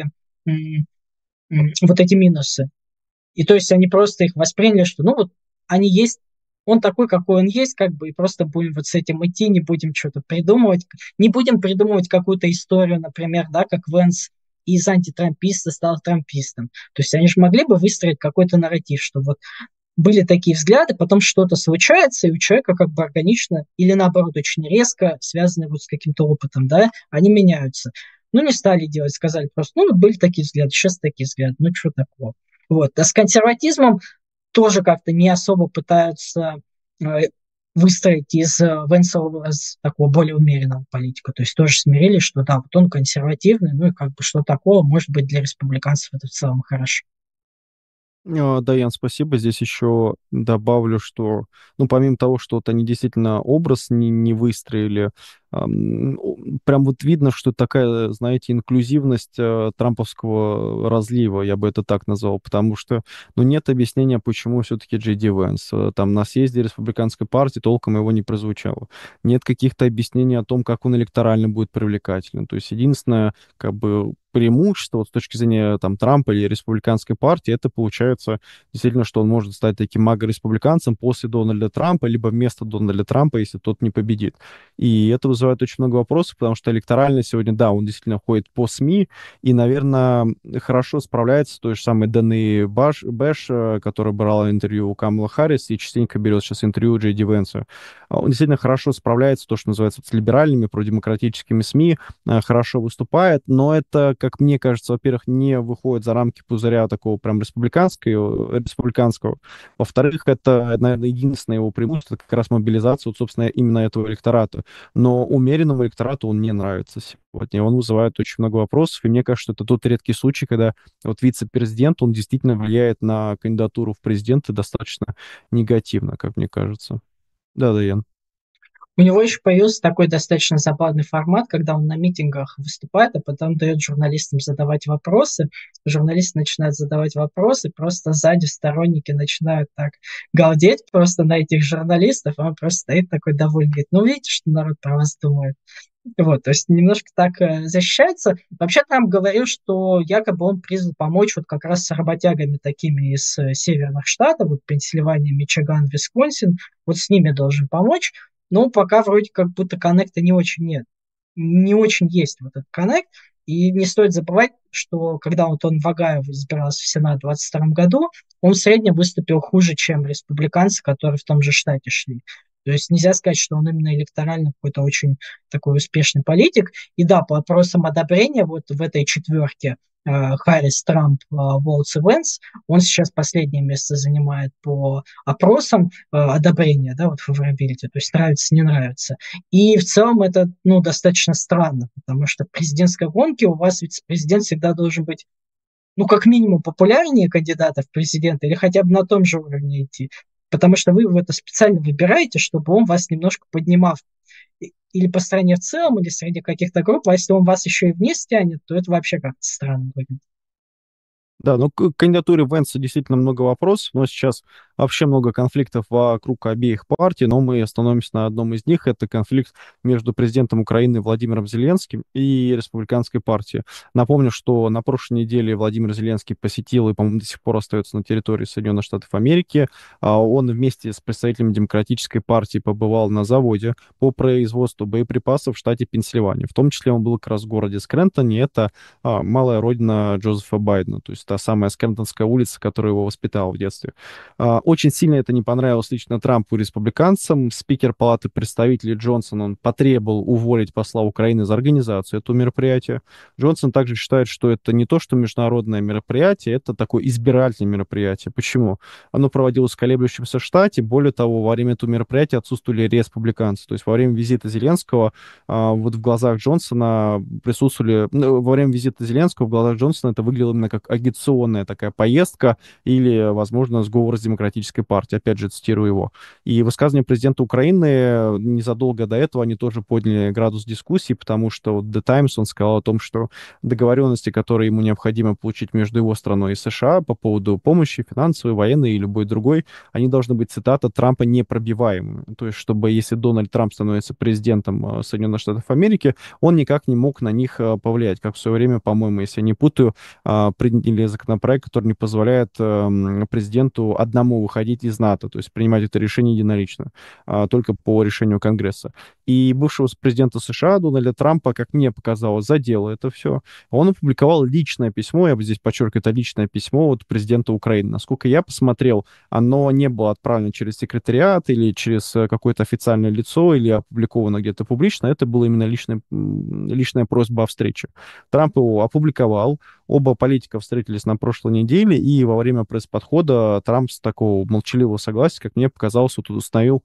вот эти минусы. И то есть они просто их восприняли, что ну вот они есть, он такой, какой он есть, как бы, и просто будем вот с этим идти, не будем что-то придумывать, не будем придумывать какую-то историю, например, да, как Венс из антитрамписта стал трампистом. То есть они же могли бы выстроить какой-то нарратив, что вот были такие взгляды, потом что-то случается, и у человека как бы органично или наоборот очень резко, связанные вот с каким-то опытом, да, они меняются. Ну, не стали делать, сказали просто, ну, вот были такие взгляды, сейчас такие взгляды, ну, что такого. Вот. А с консерватизмом тоже как-то не особо пытаются выстроить из Венса образ такого более умеренного политика. То есть тоже смирились, что да, вот он консервативный, ну и как бы что такого, может быть, для республиканцев это в целом хорошо. Да, Ян, спасибо. Здесь еще добавлю, что, ну, помимо того, что вот они действительно образ не выстроили, прям вот видно, что такая, знаете, инклюзивность трамповского разлива, я бы это так назвал, потому что, ну, нет объяснения, почему все-таки Джей Ди Вэнс. Там на съезде республиканской партии толком его не прозвучало. Нет каких-то объяснений о том, как он электорально будет привлекателен. То есть единственное, как бы, преимущество вот, с точки зрения там Трампа или республиканской партии, это получается действительно, что он может стать таким маго-республиканцем после Дональда Трампа, либо вместо Дональда Трампа, если тот не победит. И это вызывает очень много вопросов, потому что электорально сегодня, да, он действительно ходит по СМИ и, наверное, хорошо справляется с той же самой Дэнни Бэш, которая брала интервью у Камала Харрис и частенько берет сейчас интервью у Джей Ди Венса. Он действительно хорошо справляется, то, что называется, с либеральными, продемократическими СМИ, хорошо выступает, но это как мне кажется, во-первых, не выходит за рамки пузыря такого прям республиканского. Во-вторых, это, наверное, единственное его преимущество, это как раз мобилизация, вот, собственно, именно этого электората. Но умеренному электорату он не нравится сегодня. Он вызывает очень много вопросов, и мне кажется, что это тот редкий случай, когда вот вице-президент, он действительно влияет на кандидатуру в президенты достаточно негативно, как мне кажется. Да, да, Ян. У него еще появился такой достаточно забавный формат, когда он на митингах выступает, а потом дает журналистам задавать вопросы. Журналисты начинают задавать вопросы, просто сзади сторонники начинают так галдеть просто на этих журналистов, а он просто стоит такой довольный, говорит, ну, видите, что народ про вас думает. Вот, то есть немножко так защищается. Вообще Трамп говорил, что якобы он призван помочь вот как раз с работягами такими из северных штатов, вот Пенсильвания, Мичиган, Висконсин, вот с ними должен помочь. Но пока вроде как будто коннекта не очень нет. Не очень есть вот этот коннект. И не стоит забывать, что когда вот он Вагаев избирался в Сенат в 2022 году, он в среднем выступил хуже, чем республиканцы, которые в том же штате шли. То есть нельзя сказать, что он именно электорально какой-то очень такой успешный политик. И да, по опросам одобрения вот в этой четверке Харрис, Трамп, Волтс и Венс, он сейчас последнее место занимает по опросам одобрения, да, вот favorability, то есть нравится, не нравится. И в целом это, ну, достаточно странно, потому что в президентской гонке у вас вице-президент всегда должен быть, ну, как минимум популярнее кандидата в президенты или хотя бы на том же уровне идти. Потому что вы это специально выбираете, чтобы он вас немножко поднимал или по стране в целом, или среди каких-то групп, а если он вас еще и вниз тянет, то это вообще как-то странно выглядит. Да, ну, к кандидатуре Венса действительно много вопросов, но сейчас вообще много конфликтов вокруг обеих партий, но мы остановимся на одном из них. Это конфликт между президентом Украины Владимиром Зеленским и республиканской партией. Напомню, что на прошлой неделе Владимир Зеленский посетил и, по-моему, до сих пор остается на территории Соединенных Штатов Америки. Он вместе с представителями Демократической партии побывал на заводе по производству боеприпасов в штате Пенсильвания. В том числе он был как раз в городе Скрэнтоне, это малая родина Джозефа Байдена, то есть та самая Скрэнтонская улица, которая его воспитала в детстве. Очень сильно это не понравилось лично Трампу и республиканцам. Спикер Палаты представителей Джонсон, он потребовал уволить посла Украины за организацию этого мероприятия. Джонсон также считает, что это не то, что международное мероприятие, это такое избирательное мероприятие. Почему? Оно проводилось в колеблющемся штате. Более того, во время этого мероприятия отсутствовали республиканцы. То есть во время визита Зеленского вот в глазах Джонсона присутствовали... Во время визита Зеленского в глазах Джонсона это выглядело именно как агитационная такая поездка или, возможно, сговор с Демократической партией. Опять же, цитирую его. И высказывание президента Украины незадолго до этого они тоже подняли градус дискуссии, потому что вот The Times, он сказал о том, что договоренности, которые ему необходимо получить между его страной и США по поводу помощи финансовой, военной и любой другой, они должны быть, цитата, Трампа непробиваемыми. То есть, чтобы если Дональд Трамп становится президентом Соединенных Штатов Америки, он никак не мог на них повлиять. Как в свое время, по-моему, если я не путаю, приняли законопроект, который не позволяет президенту одному выходить из НАТО, то есть принимать это решение единолично, только по решению Конгресса. И бывшего президента США Дональда Трампа, как мне показалось, задело это все. Он опубликовал личное письмо, я бы здесь подчеркиваю, это личное письмо от президента Украины. Насколько я посмотрел, оно не было отправлено через секретариат или через какое-то официальное лицо или опубликовано где-то публично. Это была именно личная просьба о встрече. Трамп его опубликовал. Оба политика встретились на прошлой неделе, и во время пресс-подхода Трамп с такого молчаливого согласия, как мне показалось, вот установил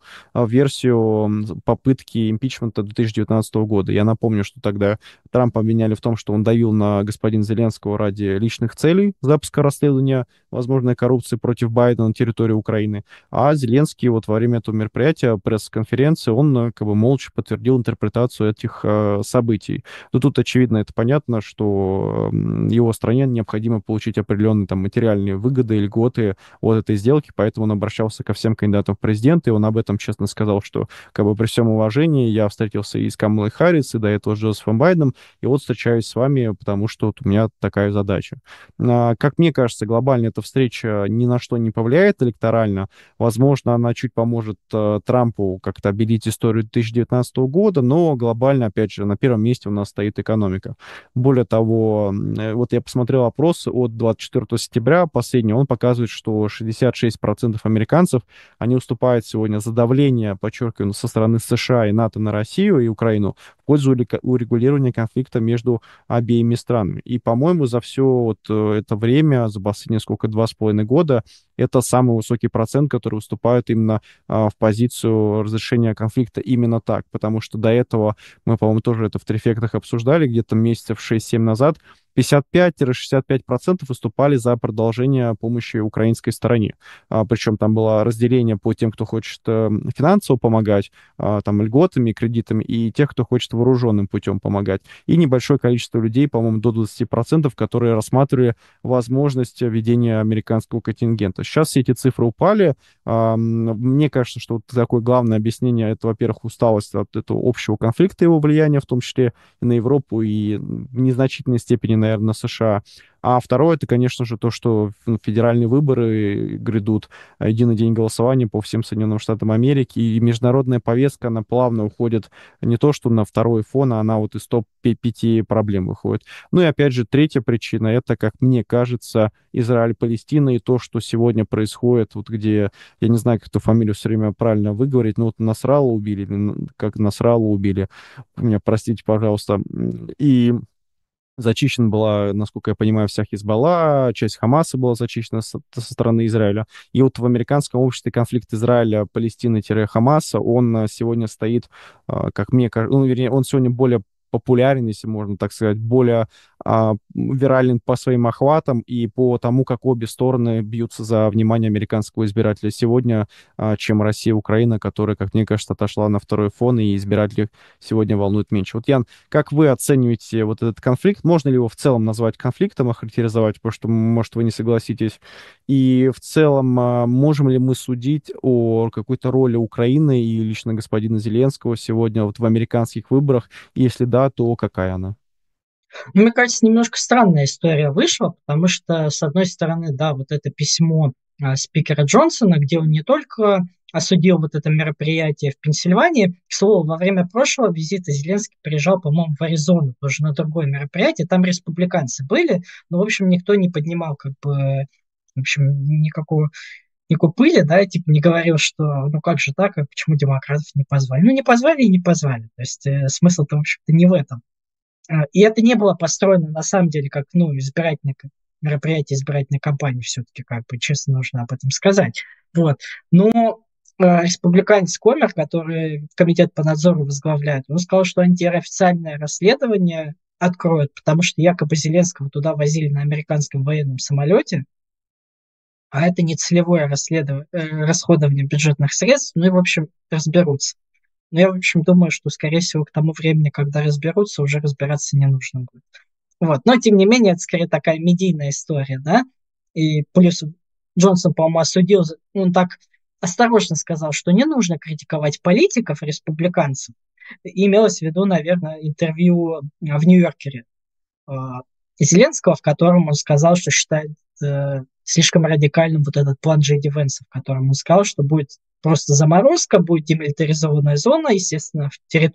версию попытки импичмента 2019 года. Я напомню, что тогда Трампа обвиняли в том, что он давил на господина Зеленского ради личных целей запуска расследования возможной коррупции против Байдена на территории Украины. А Зеленский вот во время этого мероприятия, пресс-конференции, он как бы молча подтвердил интерпретацию этих событий. Но тут, очевидно, это понятно, что его стране необходимо получить определенные там материальные выгоды, льготы от этой сделки, поэтому он обращался ко всем кандидатам в президенты, и он об этом честно сказал, что как бы при всем уважении я встретился и с Камалой Харрис, и до этого с Джозефом Байденом, и вот встречаюсь с вами, потому что вот у меня такая задача. Как мне кажется, глобально эта встреча ни на что не повлияет электорально. Возможно, она чуть поможет Трампу как-то обелить историю 2019 года, но глобально, опять же, на первом месте у нас стоит экономика. Более того, вот я посмотрел опрос от 24 сентября, последний, он показывает, что 66% американцев, они уступают сегодня за давление, подчеркиваю, со стороны США и НАТО на Россию и Украину в пользу урегулирования конфликта между обеими странами. И, по-моему, за все вот это время, за последние сколько, 2,5 года, это самый высокий процент, который выступает именно в позицию разрешения конфликта именно так. Потому что до этого мы, по-моему, тоже это в трефектах обсуждали, где-то месяцев 6-7 назад, 55-65% выступали за продолжение помощи украинской стороне. Причем там было разделение по тем, кто хочет финансово помогать, там льготами, кредитами, и тех, кто хочет вооруженным путем помогать. И небольшое количество людей, по-моему, до 20%, которые рассматривали возможность введения американского контингента. Сейчас все эти цифры упали. Мне кажется, что вот такое главное объяснение — это, во-первых, усталость от этого общего конфликта, его влияния, в том числе и на Европу, и в незначительной степени, наверное, на США. А второе — это, конечно же, то, что федеральные выборы грядут, единый день голосования по всем Соединенным Штатам Америки, и международная повестка, она плавно уходит не то, что на второй фон, а она вот из топ-5 проблем выходит. Ну и опять же, третья причина — это, как мне кажется, Израиль-Палестина и то, что сегодня происходит, вот где, я не знаю, как эту фамилию все время правильно выговорить, но вот Насралла убили, или как Насраллу убили, меня простите, пожалуйста, и зачищена была, насколько я понимаю, вся Хизбалла, часть Хамаса была зачищена со стороны Израиля. И вот в американском обществе конфликт Израиля, Палестины-Хамаса, он сегодня стоит, как мне кажется, ну, вернее, он сегодня более популярен, если можно так сказать, более вирален по своим охватам и по тому, как обе стороны бьются за внимание американского избирателя сегодня, чем Россия и Украина, которая, как мне кажется, отошла на второй фон, и избирателей сегодня волнует меньше. Вот, Ян, как вы оцениваете вот этот конфликт? Можно ли его в целом назвать конфликтом, охарактеризовать? Потому что, может, вы не согласитесь. И в целом, можем ли мы судить о какой-то роли Украины и лично господина Зеленского сегодня вот в американских выборах? И если да, то какая она? Ну, мне кажется, немножко странная история вышла, потому что, с одной стороны, да, вот это письмо спикера Джонсона, где он не только осудил вот это мероприятие в Пенсильвании. К слову, во время прошлого визита Зеленский приезжал, по-моему, в Аризону, тоже на другое мероприятие. Там республиканцы были, но, в общем, никто не поднимал как бы, в общем, никакой пыли, да, типа не говорил, что ну как же так, а почему демократов не позвали. Ну, не позвали и не позвали. То есть смысл-то, в общем-то, не в этом. И это не было построено, на самом деле, как, ну, мероприятие избирательной кампании все-таки, как бы, честно нужно об этом сказать. Вот. Но республиканец Комер, который комитет по надзору возглавляет, он сказал, что антиофициальное расследование откроют, потому что якобы Зеленского туда возили на американском военном самолете, а это не целевое расходование бюджетных средств, ну и, в общем, разберутся. Но я, в общем, думаю, что, скорее всего, к тому времени, когда разберутся, уже разбираться не нужно будет. Вот. Но, тем не менее, это скорее такая медийная история, да. И плюс Джонсон, по-моему, осудил, он так осторожно сказал, что не нужно критиковать политиков, республиканцев. И имелось в виду, наверное, интервью в Нью-Йоркере Зеленского, в котором он сказал, что считает слишком радикальным вот этот план Джей Ди Венса, в котором он сказал, что будет просто заморозка, будет демилитаризованная зона, естественно,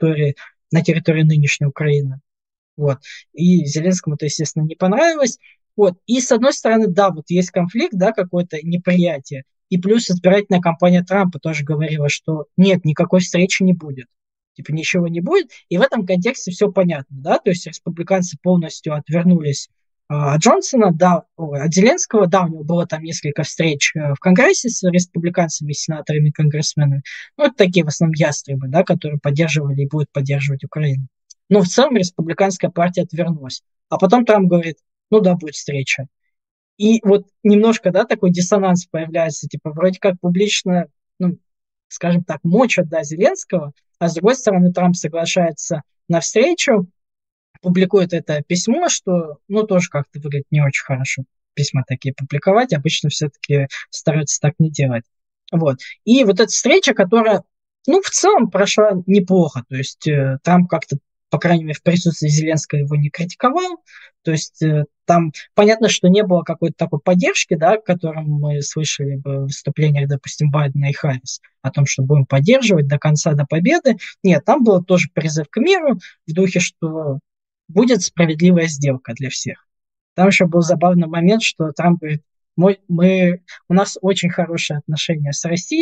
на территории нынешней Украины. Вот. И Зеленскому это, естественно, не понравилось. Вот. И, с одной стороны, да, вот есть конфликт, да, какое-то неприятие. И плюс избирательная кампания Трампа тоже говорила, что нет, никакой встречи не будет. Типа ничего не будет. И в этом контексте все понятно, да, то есть республиканцы полностью отвернулись от Джонсона, да, от Зеленского, да, у него было там несколько встреч в Конгрессе с республиканцами, сенаторами, конгрессменами. Ну, это такие в основном ястребы, да, которые поддерживали и будут поддерживать Украину. Но в целом республиканская партия отвернулась. А потом Трамп говорит, ну да, будет встреча. И вот немножко, да, такой диссонанс появляется, типа вроде как публично, ну, скажем так, мочат, да, Зеленского, а с другой стороны Трамп соглашается на встречу, публикует это письмо, что, ну, тоже как-то выглядит не очень хорошо письма такие публиковать, обычно все-таки стараются так не делать. Вот. И вот эта встреча, которая, ну, в целом прошла неплохо, то есть Трамп как-то, по крайней мере, в присутствии Зеленского его не критиковал, то есть там понятно, что не было какой-то такой поддержки, да, о котором мы слышали в выступлениях, допустим, Байдена и Харрис, о том, что будем поддерживать до конца, до победы. Нет, там был тоже призыв к миру в духе, что будет справедливая сделка для всех. Там еще был забавный момент, что Трамп говорит, у нас очень хорошие отношения с Россией,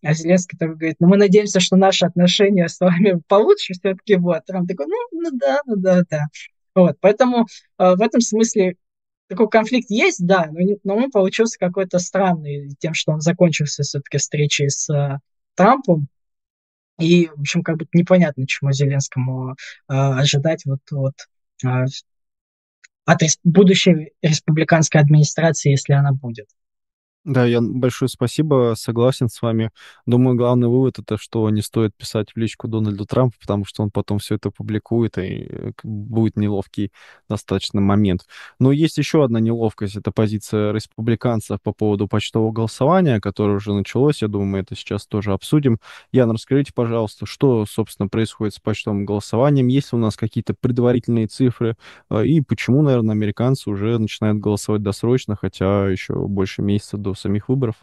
А Зеленский такой говорит: ну, мы надеемся, что наши отношения с вами получше все-таки. Вот. Трамп такой: ну да, да. Вот. Поэтому в этом смысле такой конфликт есть, да, но он получился какой-то странный тем, что он закончился все-таки встречей с Трампом. И, в общем, как бы непонятно, чему Зеленскому ожидать а, от будущей республиканской администрации, если она будет. Да, Ян, большое спасибо, согласен с вами. Думаю, главный вывод это, что не стоит писать в личку Дональду Трампу, потому что он потом все это публикует, и будет неловкий достаточно момент. Но есть еще одна неловкость, это позиция республиканцев по поводу почтового голосования, которое уже началось. Я думаю, мы это сейчас тоже обсудим. Ян, расскажите, пожалуйста, что, собственно, происходит с почтовым голосованием? Есть ли у нас какие-то предварительные цифры? И почему, наверное, американцы уже начинают голосовать досрочно, хотя еще больше месяца до самих выборов?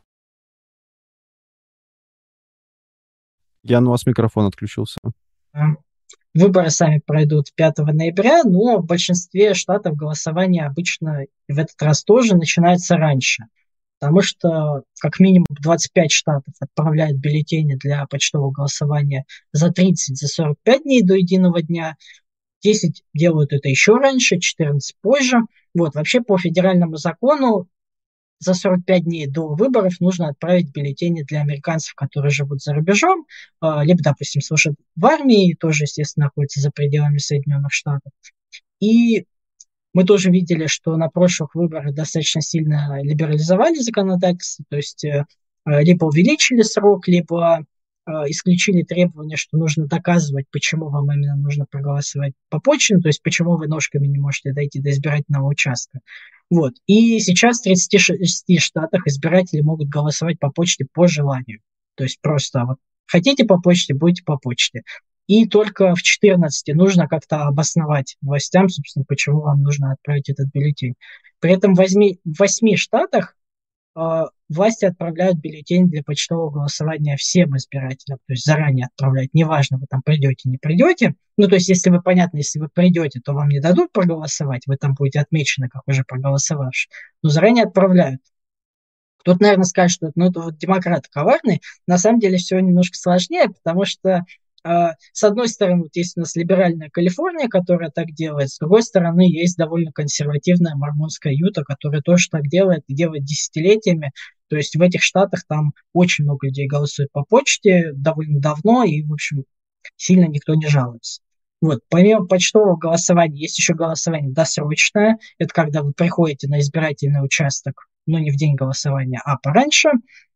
Ян, у вас микрофон отключился. А, Выборы сами пройдут 5 ноября, но в большинстве штатов голосование обычно в этот раз тоже начинается раньше, потому что как минимум 25 штатов отправляют бюллетени для почтового голосования за 30–45 дней до единого дня, 10 делают это еще раньше, 14 позже. Вот, вообще по федеральному закону за 45 дней до выборов нужно отправить бюллетени для американцев, которые живут за рубежом, либо, допустим, служат в армии, тоже, естественно, находятся за пределами Соединенных Штатов. И мы тоже видели, что на прошлых выборах достаточно сильно либерализовали законодательство, то есть либо увеличили срок, либо исключили требование, что нужно доказывать, почему вам именно нужно проголосовать по почте, то есть почему вы ножками не можете дойти до избирательного участка. Вот. И сейчас в 36 штатах избиратели могут голосовать по почте по желанию. То есть просто вот хотите по почте, будете по почте. И только в 14 нужно как-то обосновать властям, собственно, почему вам нужно отправить этот бюллетень. При этом в 8 штатах власти отправляют бюллетень для почтового голосования всем избирателям, то есть заранее отправляют, неважно, вы там придете, не придете. Ну, то есть, если вы, понятно, если вы придете, то вам не дадут проголосовать, вы там будете отмечены как уже проголосовавший, но заранее отправляют. Кто-то, наверное, скажет, что это вот демократы коварные. На самом деле все немножко сложнее, потому что с одной стороны, вот есть у нас либеральная Калифорния, которая так делает, с другой стороны, есть довольно консервативная мормонская Юта, которая тоже так делает и делает десятилетиями. То есть в этих штатах там очень много людей голосует по почте довольно давно, и, в общем, сильно никто не жалуется. Вот. Помимо почтового голосования есть еще голосование досрочное. Это когда вы приходите на избирательный участок, но не в день голосования, а пораньше.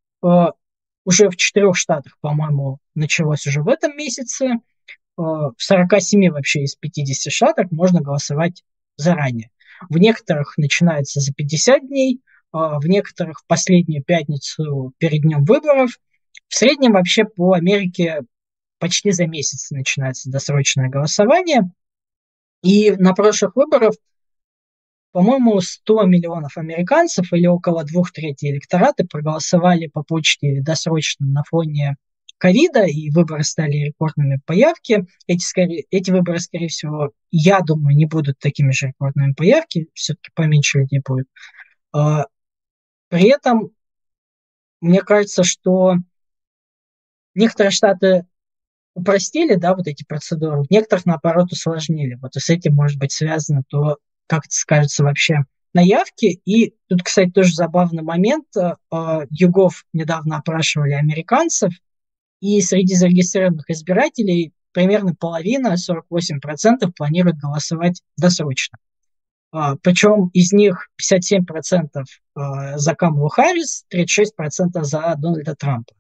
Уже в 4 штатах, по-моему, началось уже в этом месяце. В 47 вообще из 50 штатов можно голосовать заранее. В некоторых начинается за 50 дней, в некоторых в последнюю пятницу перед днем выборов. В среднем вообще по Америке почти за месяц начинается досрочное голосование. И на прошлых выборах, по-моему, 100 миллионов американцев или около 2/3 электората проголосовали по почте или досрочно на фоне ковида, и выборы стали рекордными по явке. Эти выборы, скорее всего, я думаю, не будут такими же рекордными по явке, все-таки поменьше людей будет. При этом, мне кажется, что некоторые штаты упростили, да, вот эти процедуры, в некоторых, наоборот, усложнили. Вот и с этим может быть связано то, как это скажется вообще на явке. И тут, кстати, тоже забавный момент. YouGov недавно опрашивали американцев, и среди зарегистрированных избирателей примерно половина, 48%, планирует голосовать досрочно. Причем из них 57% за Камалу Харрис, 36% за Дональда Трампа.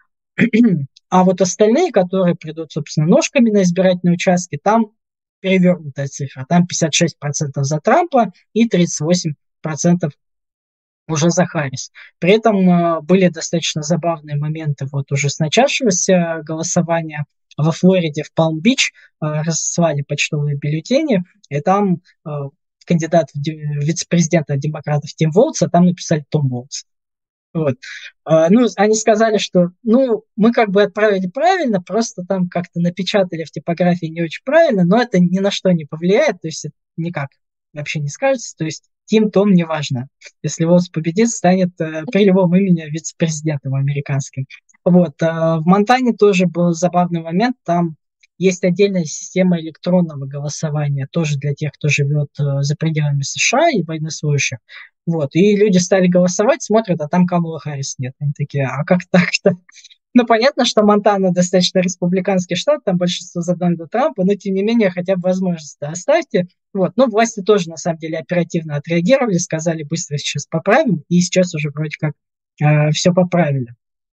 А вот остальные, которые придут, собственно, ножками на избирательные участки, там перевернутая цифра. Там 56% за Трампа и 38% уже за Харрис. При этом были достаточно забавные моменты вот уже с начавшегося голосования. Во Флориде, в Палм-Бич разослали почтовые бюллетени, и там кандидат в вице-президента демократов Тим Волтс, а там написали Том Волтс. Вот. Они сказали, что мы как бы отправили правильно, просто там как-то напечатали в типографии не очень правильно, но это ни на что не повлияет, то есть это никак вообще не скажется, то есть Тим, Том, неважно. Если Волтс победит, станет при любом имени вице-президентом американским. Вот, в Монтане тоже был забавный момент. Там есть отдельная система электронного голосования, тоже для тех, кто живет за пределами США и военнослужащих. Вот, и люди стали голосовать, смотрят, а там Камалы Харрис нет. Они такие, а как так-то? Ну, понятно, что Монтана достаточно республиканский штат, там большинство за Дональда Трампа, но тем не менее хотя бы возможность оставьте. Вот. Но власти тоже, на самом деле, оперативно отреагировали, сказали, быстро сейчас поправим, и сейчас уже вроде как все поправили.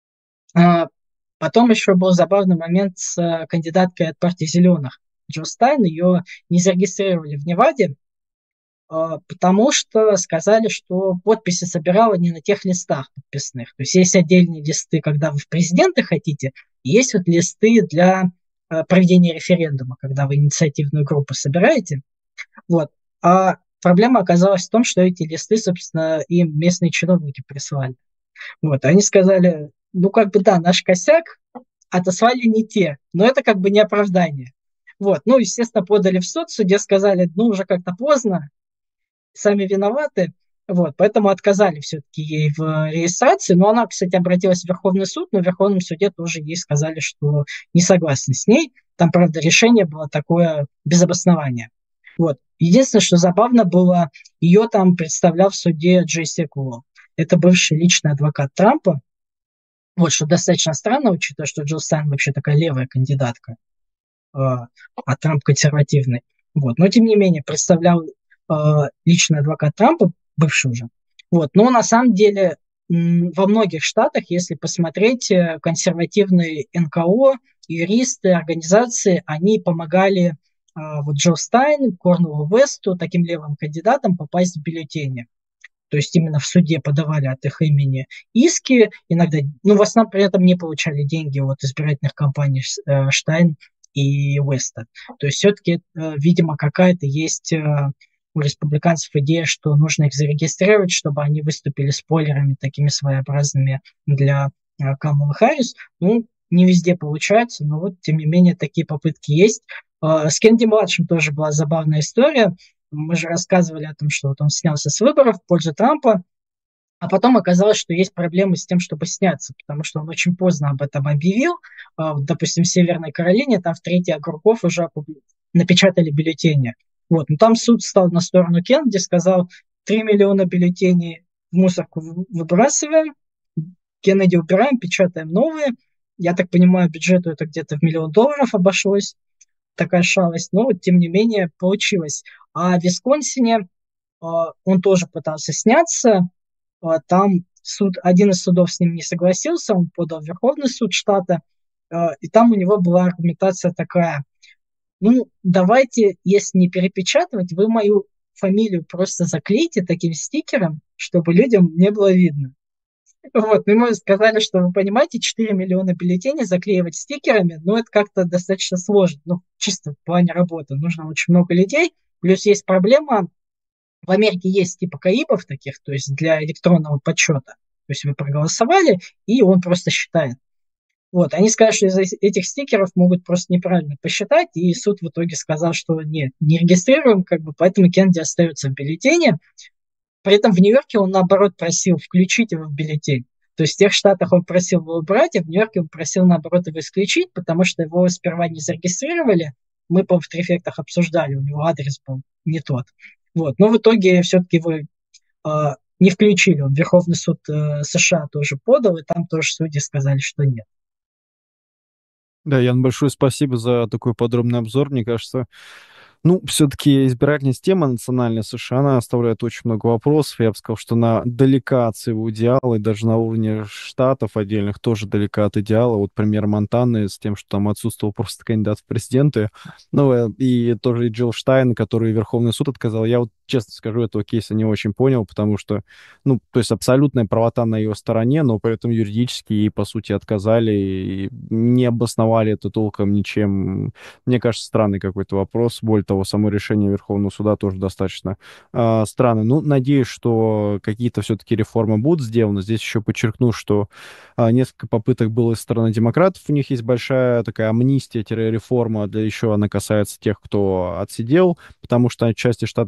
А, Потом еще был забавный момент с кандидаткой от партии «Зеленых». Джо Стайн, ее не зарегистрировали в Неваде, потому что сказали, что подписи собирала не на тех листах подписных. То есть есть отдельные листы, когда вы в президенты хотите, и есть вот листы для проведения референдума, когда вы инициативную группу собираете. Вот. А проблема оказалась в том, что эти листы, собственно, им местные чиновники прислали. Вот. Они сказали, ну, как бы, да, наш косяк, отослали не те, но это как бы не оправдание. Вот. Ну, естественно, подали в суд, в суде сказали, ну, уже как-то поздно, сами виноваты. Вот, поэтому отказали все-таки ей в регистрации. Но она, кстати, обратилась в Верховный суд, но в Верховном суде тоже ей сказали, что не согласны с ней. Там, правда, решение было такое без обоснования. Вот. Единственное, что забавно было, ее там представлял в суде Джесси Куэлл. Это бывший личный адвокат Трампа. Вот, что достаточно странно, учитывая, что Джилл Стайн вообще такая левая кандидатка, а Трамп консервативный. Вот. Но, тем не менее, представлял личный адвокат Трампа, бывший уже. Вот. Но на самом деле во многих штатах, если посмотреть, консервативные НКО, юристы, организации, они помогали вот Джо Стайн, Корнелу Весту, таким левым кандидатам попасть в бюллетени. То есть именно в суде подавали от их имени иски, иногда, ну, в основном при этом не получали деньги от избирательных кампаний Штайн и Уэста. То есть все-таки, видимо, какая-то есть у республиканцев идея, что нужно их зарегистрировать, чтобы они выступили спойлерами такими своеобразными для Камалы Харрис. Ну, не везде получается, но вот, тем не менее, такие попытки есть. С Кеннеди-младшим тоже была забавная история. Мы же рассказывали о том, что вот он снялся с выборов в пользу Трампа, а потом оказалось, что есть проблемы с тем, чтобы сняться, потому что он очень поздно об этом объявил. Допустим, в Северной Каролине там в трети округов уже напечатали бюллетени. Вот. Но там суд стал на сторону Кеннеди, сказал, 3 миллиона бюллетеней в мусорку выбрасываем, Кеннеди убираем, печатаем новые. Я так понимаю, бюджету это где-то в $1 миллион обошлось, такая шалость, но вот, тем не менее получилось. А в Висконсине он тоже пытался сняться, там один из судов с ним не согласился, он подал в Верховный суд штата, и там у него была аргументация такая, ну, давайте, если не перепечатывать, вы мою фамилию просто заклейте таким стикером, чтобы людям не было видно. Вот, мы ему сказали, что вы понимаете, 4 миллиона бюллетеней заклеивать стикерами, ну, это как-то достаточно сложно, ну, чисто в плане работы. Нужно очень много людей. Плюс есть проблема, в Америке есть типа КАИПов таких, то есть для электронного подсчета. То есть вы проголосовали, и он просто считает. Вот, они сказали, что из этих стикеров могут просто неправильно посчитать, и суд в итоге сказал, что нет, не регистрируем, как бы, поэтому Кеннеди остается в бюллетене. При этом в Нью-Йорке он, наоборот, просил включить его в бюллетень. То есть в тех штатах он просил его убрать, а в Нью-Йорке он просил, наоборот, его исключить, потому что его сперва не зарегистрировали. Мы, по-моему, в трефектах обсуждали, у него адрес был не тот. Вот. Но в итоге все-таки его не включили. Он в Верховный суд США тоже подал, и там тоже судьи сказали, что нет. Да, Ян, большое спасибо за такой подробный обзор. Мне кажется, ну, все-таки избирательная система национальная США, она оставляет очень много вопросов. Я бы сказал, что она далека от своего идеала, и даже на уровне штатов отдельных тоже далека от идеала. Вот пример Монтаны с тем, что там отсутствовал просто кандидат в президенты. Ну, и тоже и Джилл Штайн, который Верховный суд отказал. Я вот, честно скажу, этого кейса не очень понял, потому что, ну, то есть абсолютная правота на ее стороне, но при этом юридически ей, по сути, отказали и не обосновали это толком ничем. Мне кажется, странный какой-то вопрос. Более того, само решение Верховного суда тоже достаточно странно. Ну, надеюсь, что какие-то все-таки реформы будут сделаны. Здесь еще подчеркну, что несколько попыток было со стороны демократов. У них есть большая такая амнистия-реформа, для еще она касается тех, кто отсидел, потому что части штатов они лишили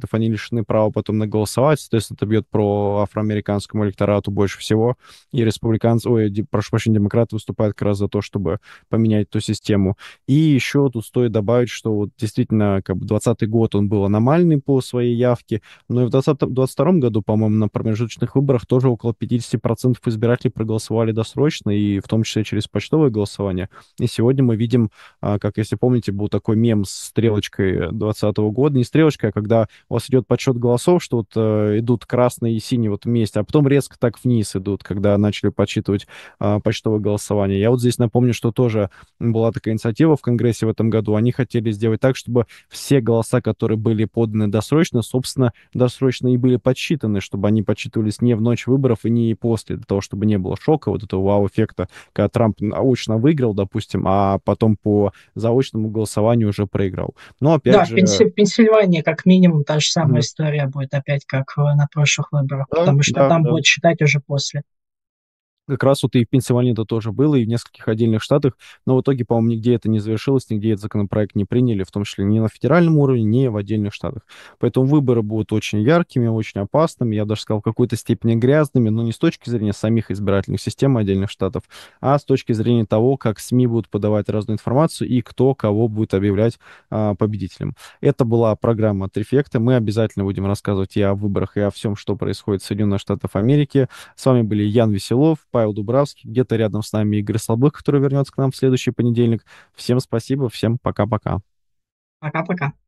лишены права потом наголосовать. Соответственно, это бьет про афроамериканскому электорату больше всего. И республиканцы, прошу прощения, демократы выступают как раз за то, чтобы поменять эту систему. И еще тут стоит добавить, что вот действительно, как бы 2020 год, он был аномальный по своей явке, но и в 2022 году, по-моему, на промежуточных выборах тоже около 50% избирателей проголосовали досрочно, и в том числе через почтовое голосование. И сегодня мы видим, как, если помните, был такой мем с стрелочкой 2020 года, не стрелочкой, а когда у вас идет подсчет голосов, что вот идут красные и синие вот вместе, а потом резко так вниз идут, когда начали подсчитывать почтовое голосование. Я вот здесь напомню, что тоже была такая инициатива в Конгрессе в этом году. Они хотели сделать так, чтобы все голоса, которые были поданы досрочно, собственно, досрочно и были подсчитаны, чтобы они подсчитывались не в ночь выборов и не после, для того, чтобы не было шока, вот этого вау-эффекта, когда Трамп очно выиграл, допустим, а потом по заочному голосованию уже проиграл. Но опять Да, в же, В Пенсильвании как минимум та же самая мгм. история будет опять, как на прошлых выборах, Да, потому что да, там да. будут считать уже после. Как раз вот и в Пенсильвании это тоже было, и в нескольких отдельных штатах, но в итоге, по-моему, нигде это не завершилось, нигде этот законопроект не приняли, в том числе ни на федеральном уровне, ни в отдельных штатах. Поэтому выборы будут очень яркими, очень опасными, я даже сказал, в какой-то степени грязными, но не с точки зрения самих избирательных систем отдельных штатов, а с точки зрения того, как СМИ будут подавать разную информацию и кто кого будет объявлять победителем. Это была программа «Трефекта». Мы обязательно будем рассказывать и о выборах, и о всем, что происходит в Соединенных Штатах Америки. С вами были Ян Веселов, Павел Дубравский, где-то рядом с нами Игорь Слабых, который вернется к нам в следующий понедельник. Всем спасибо, всем пока-пока. Пока-пока.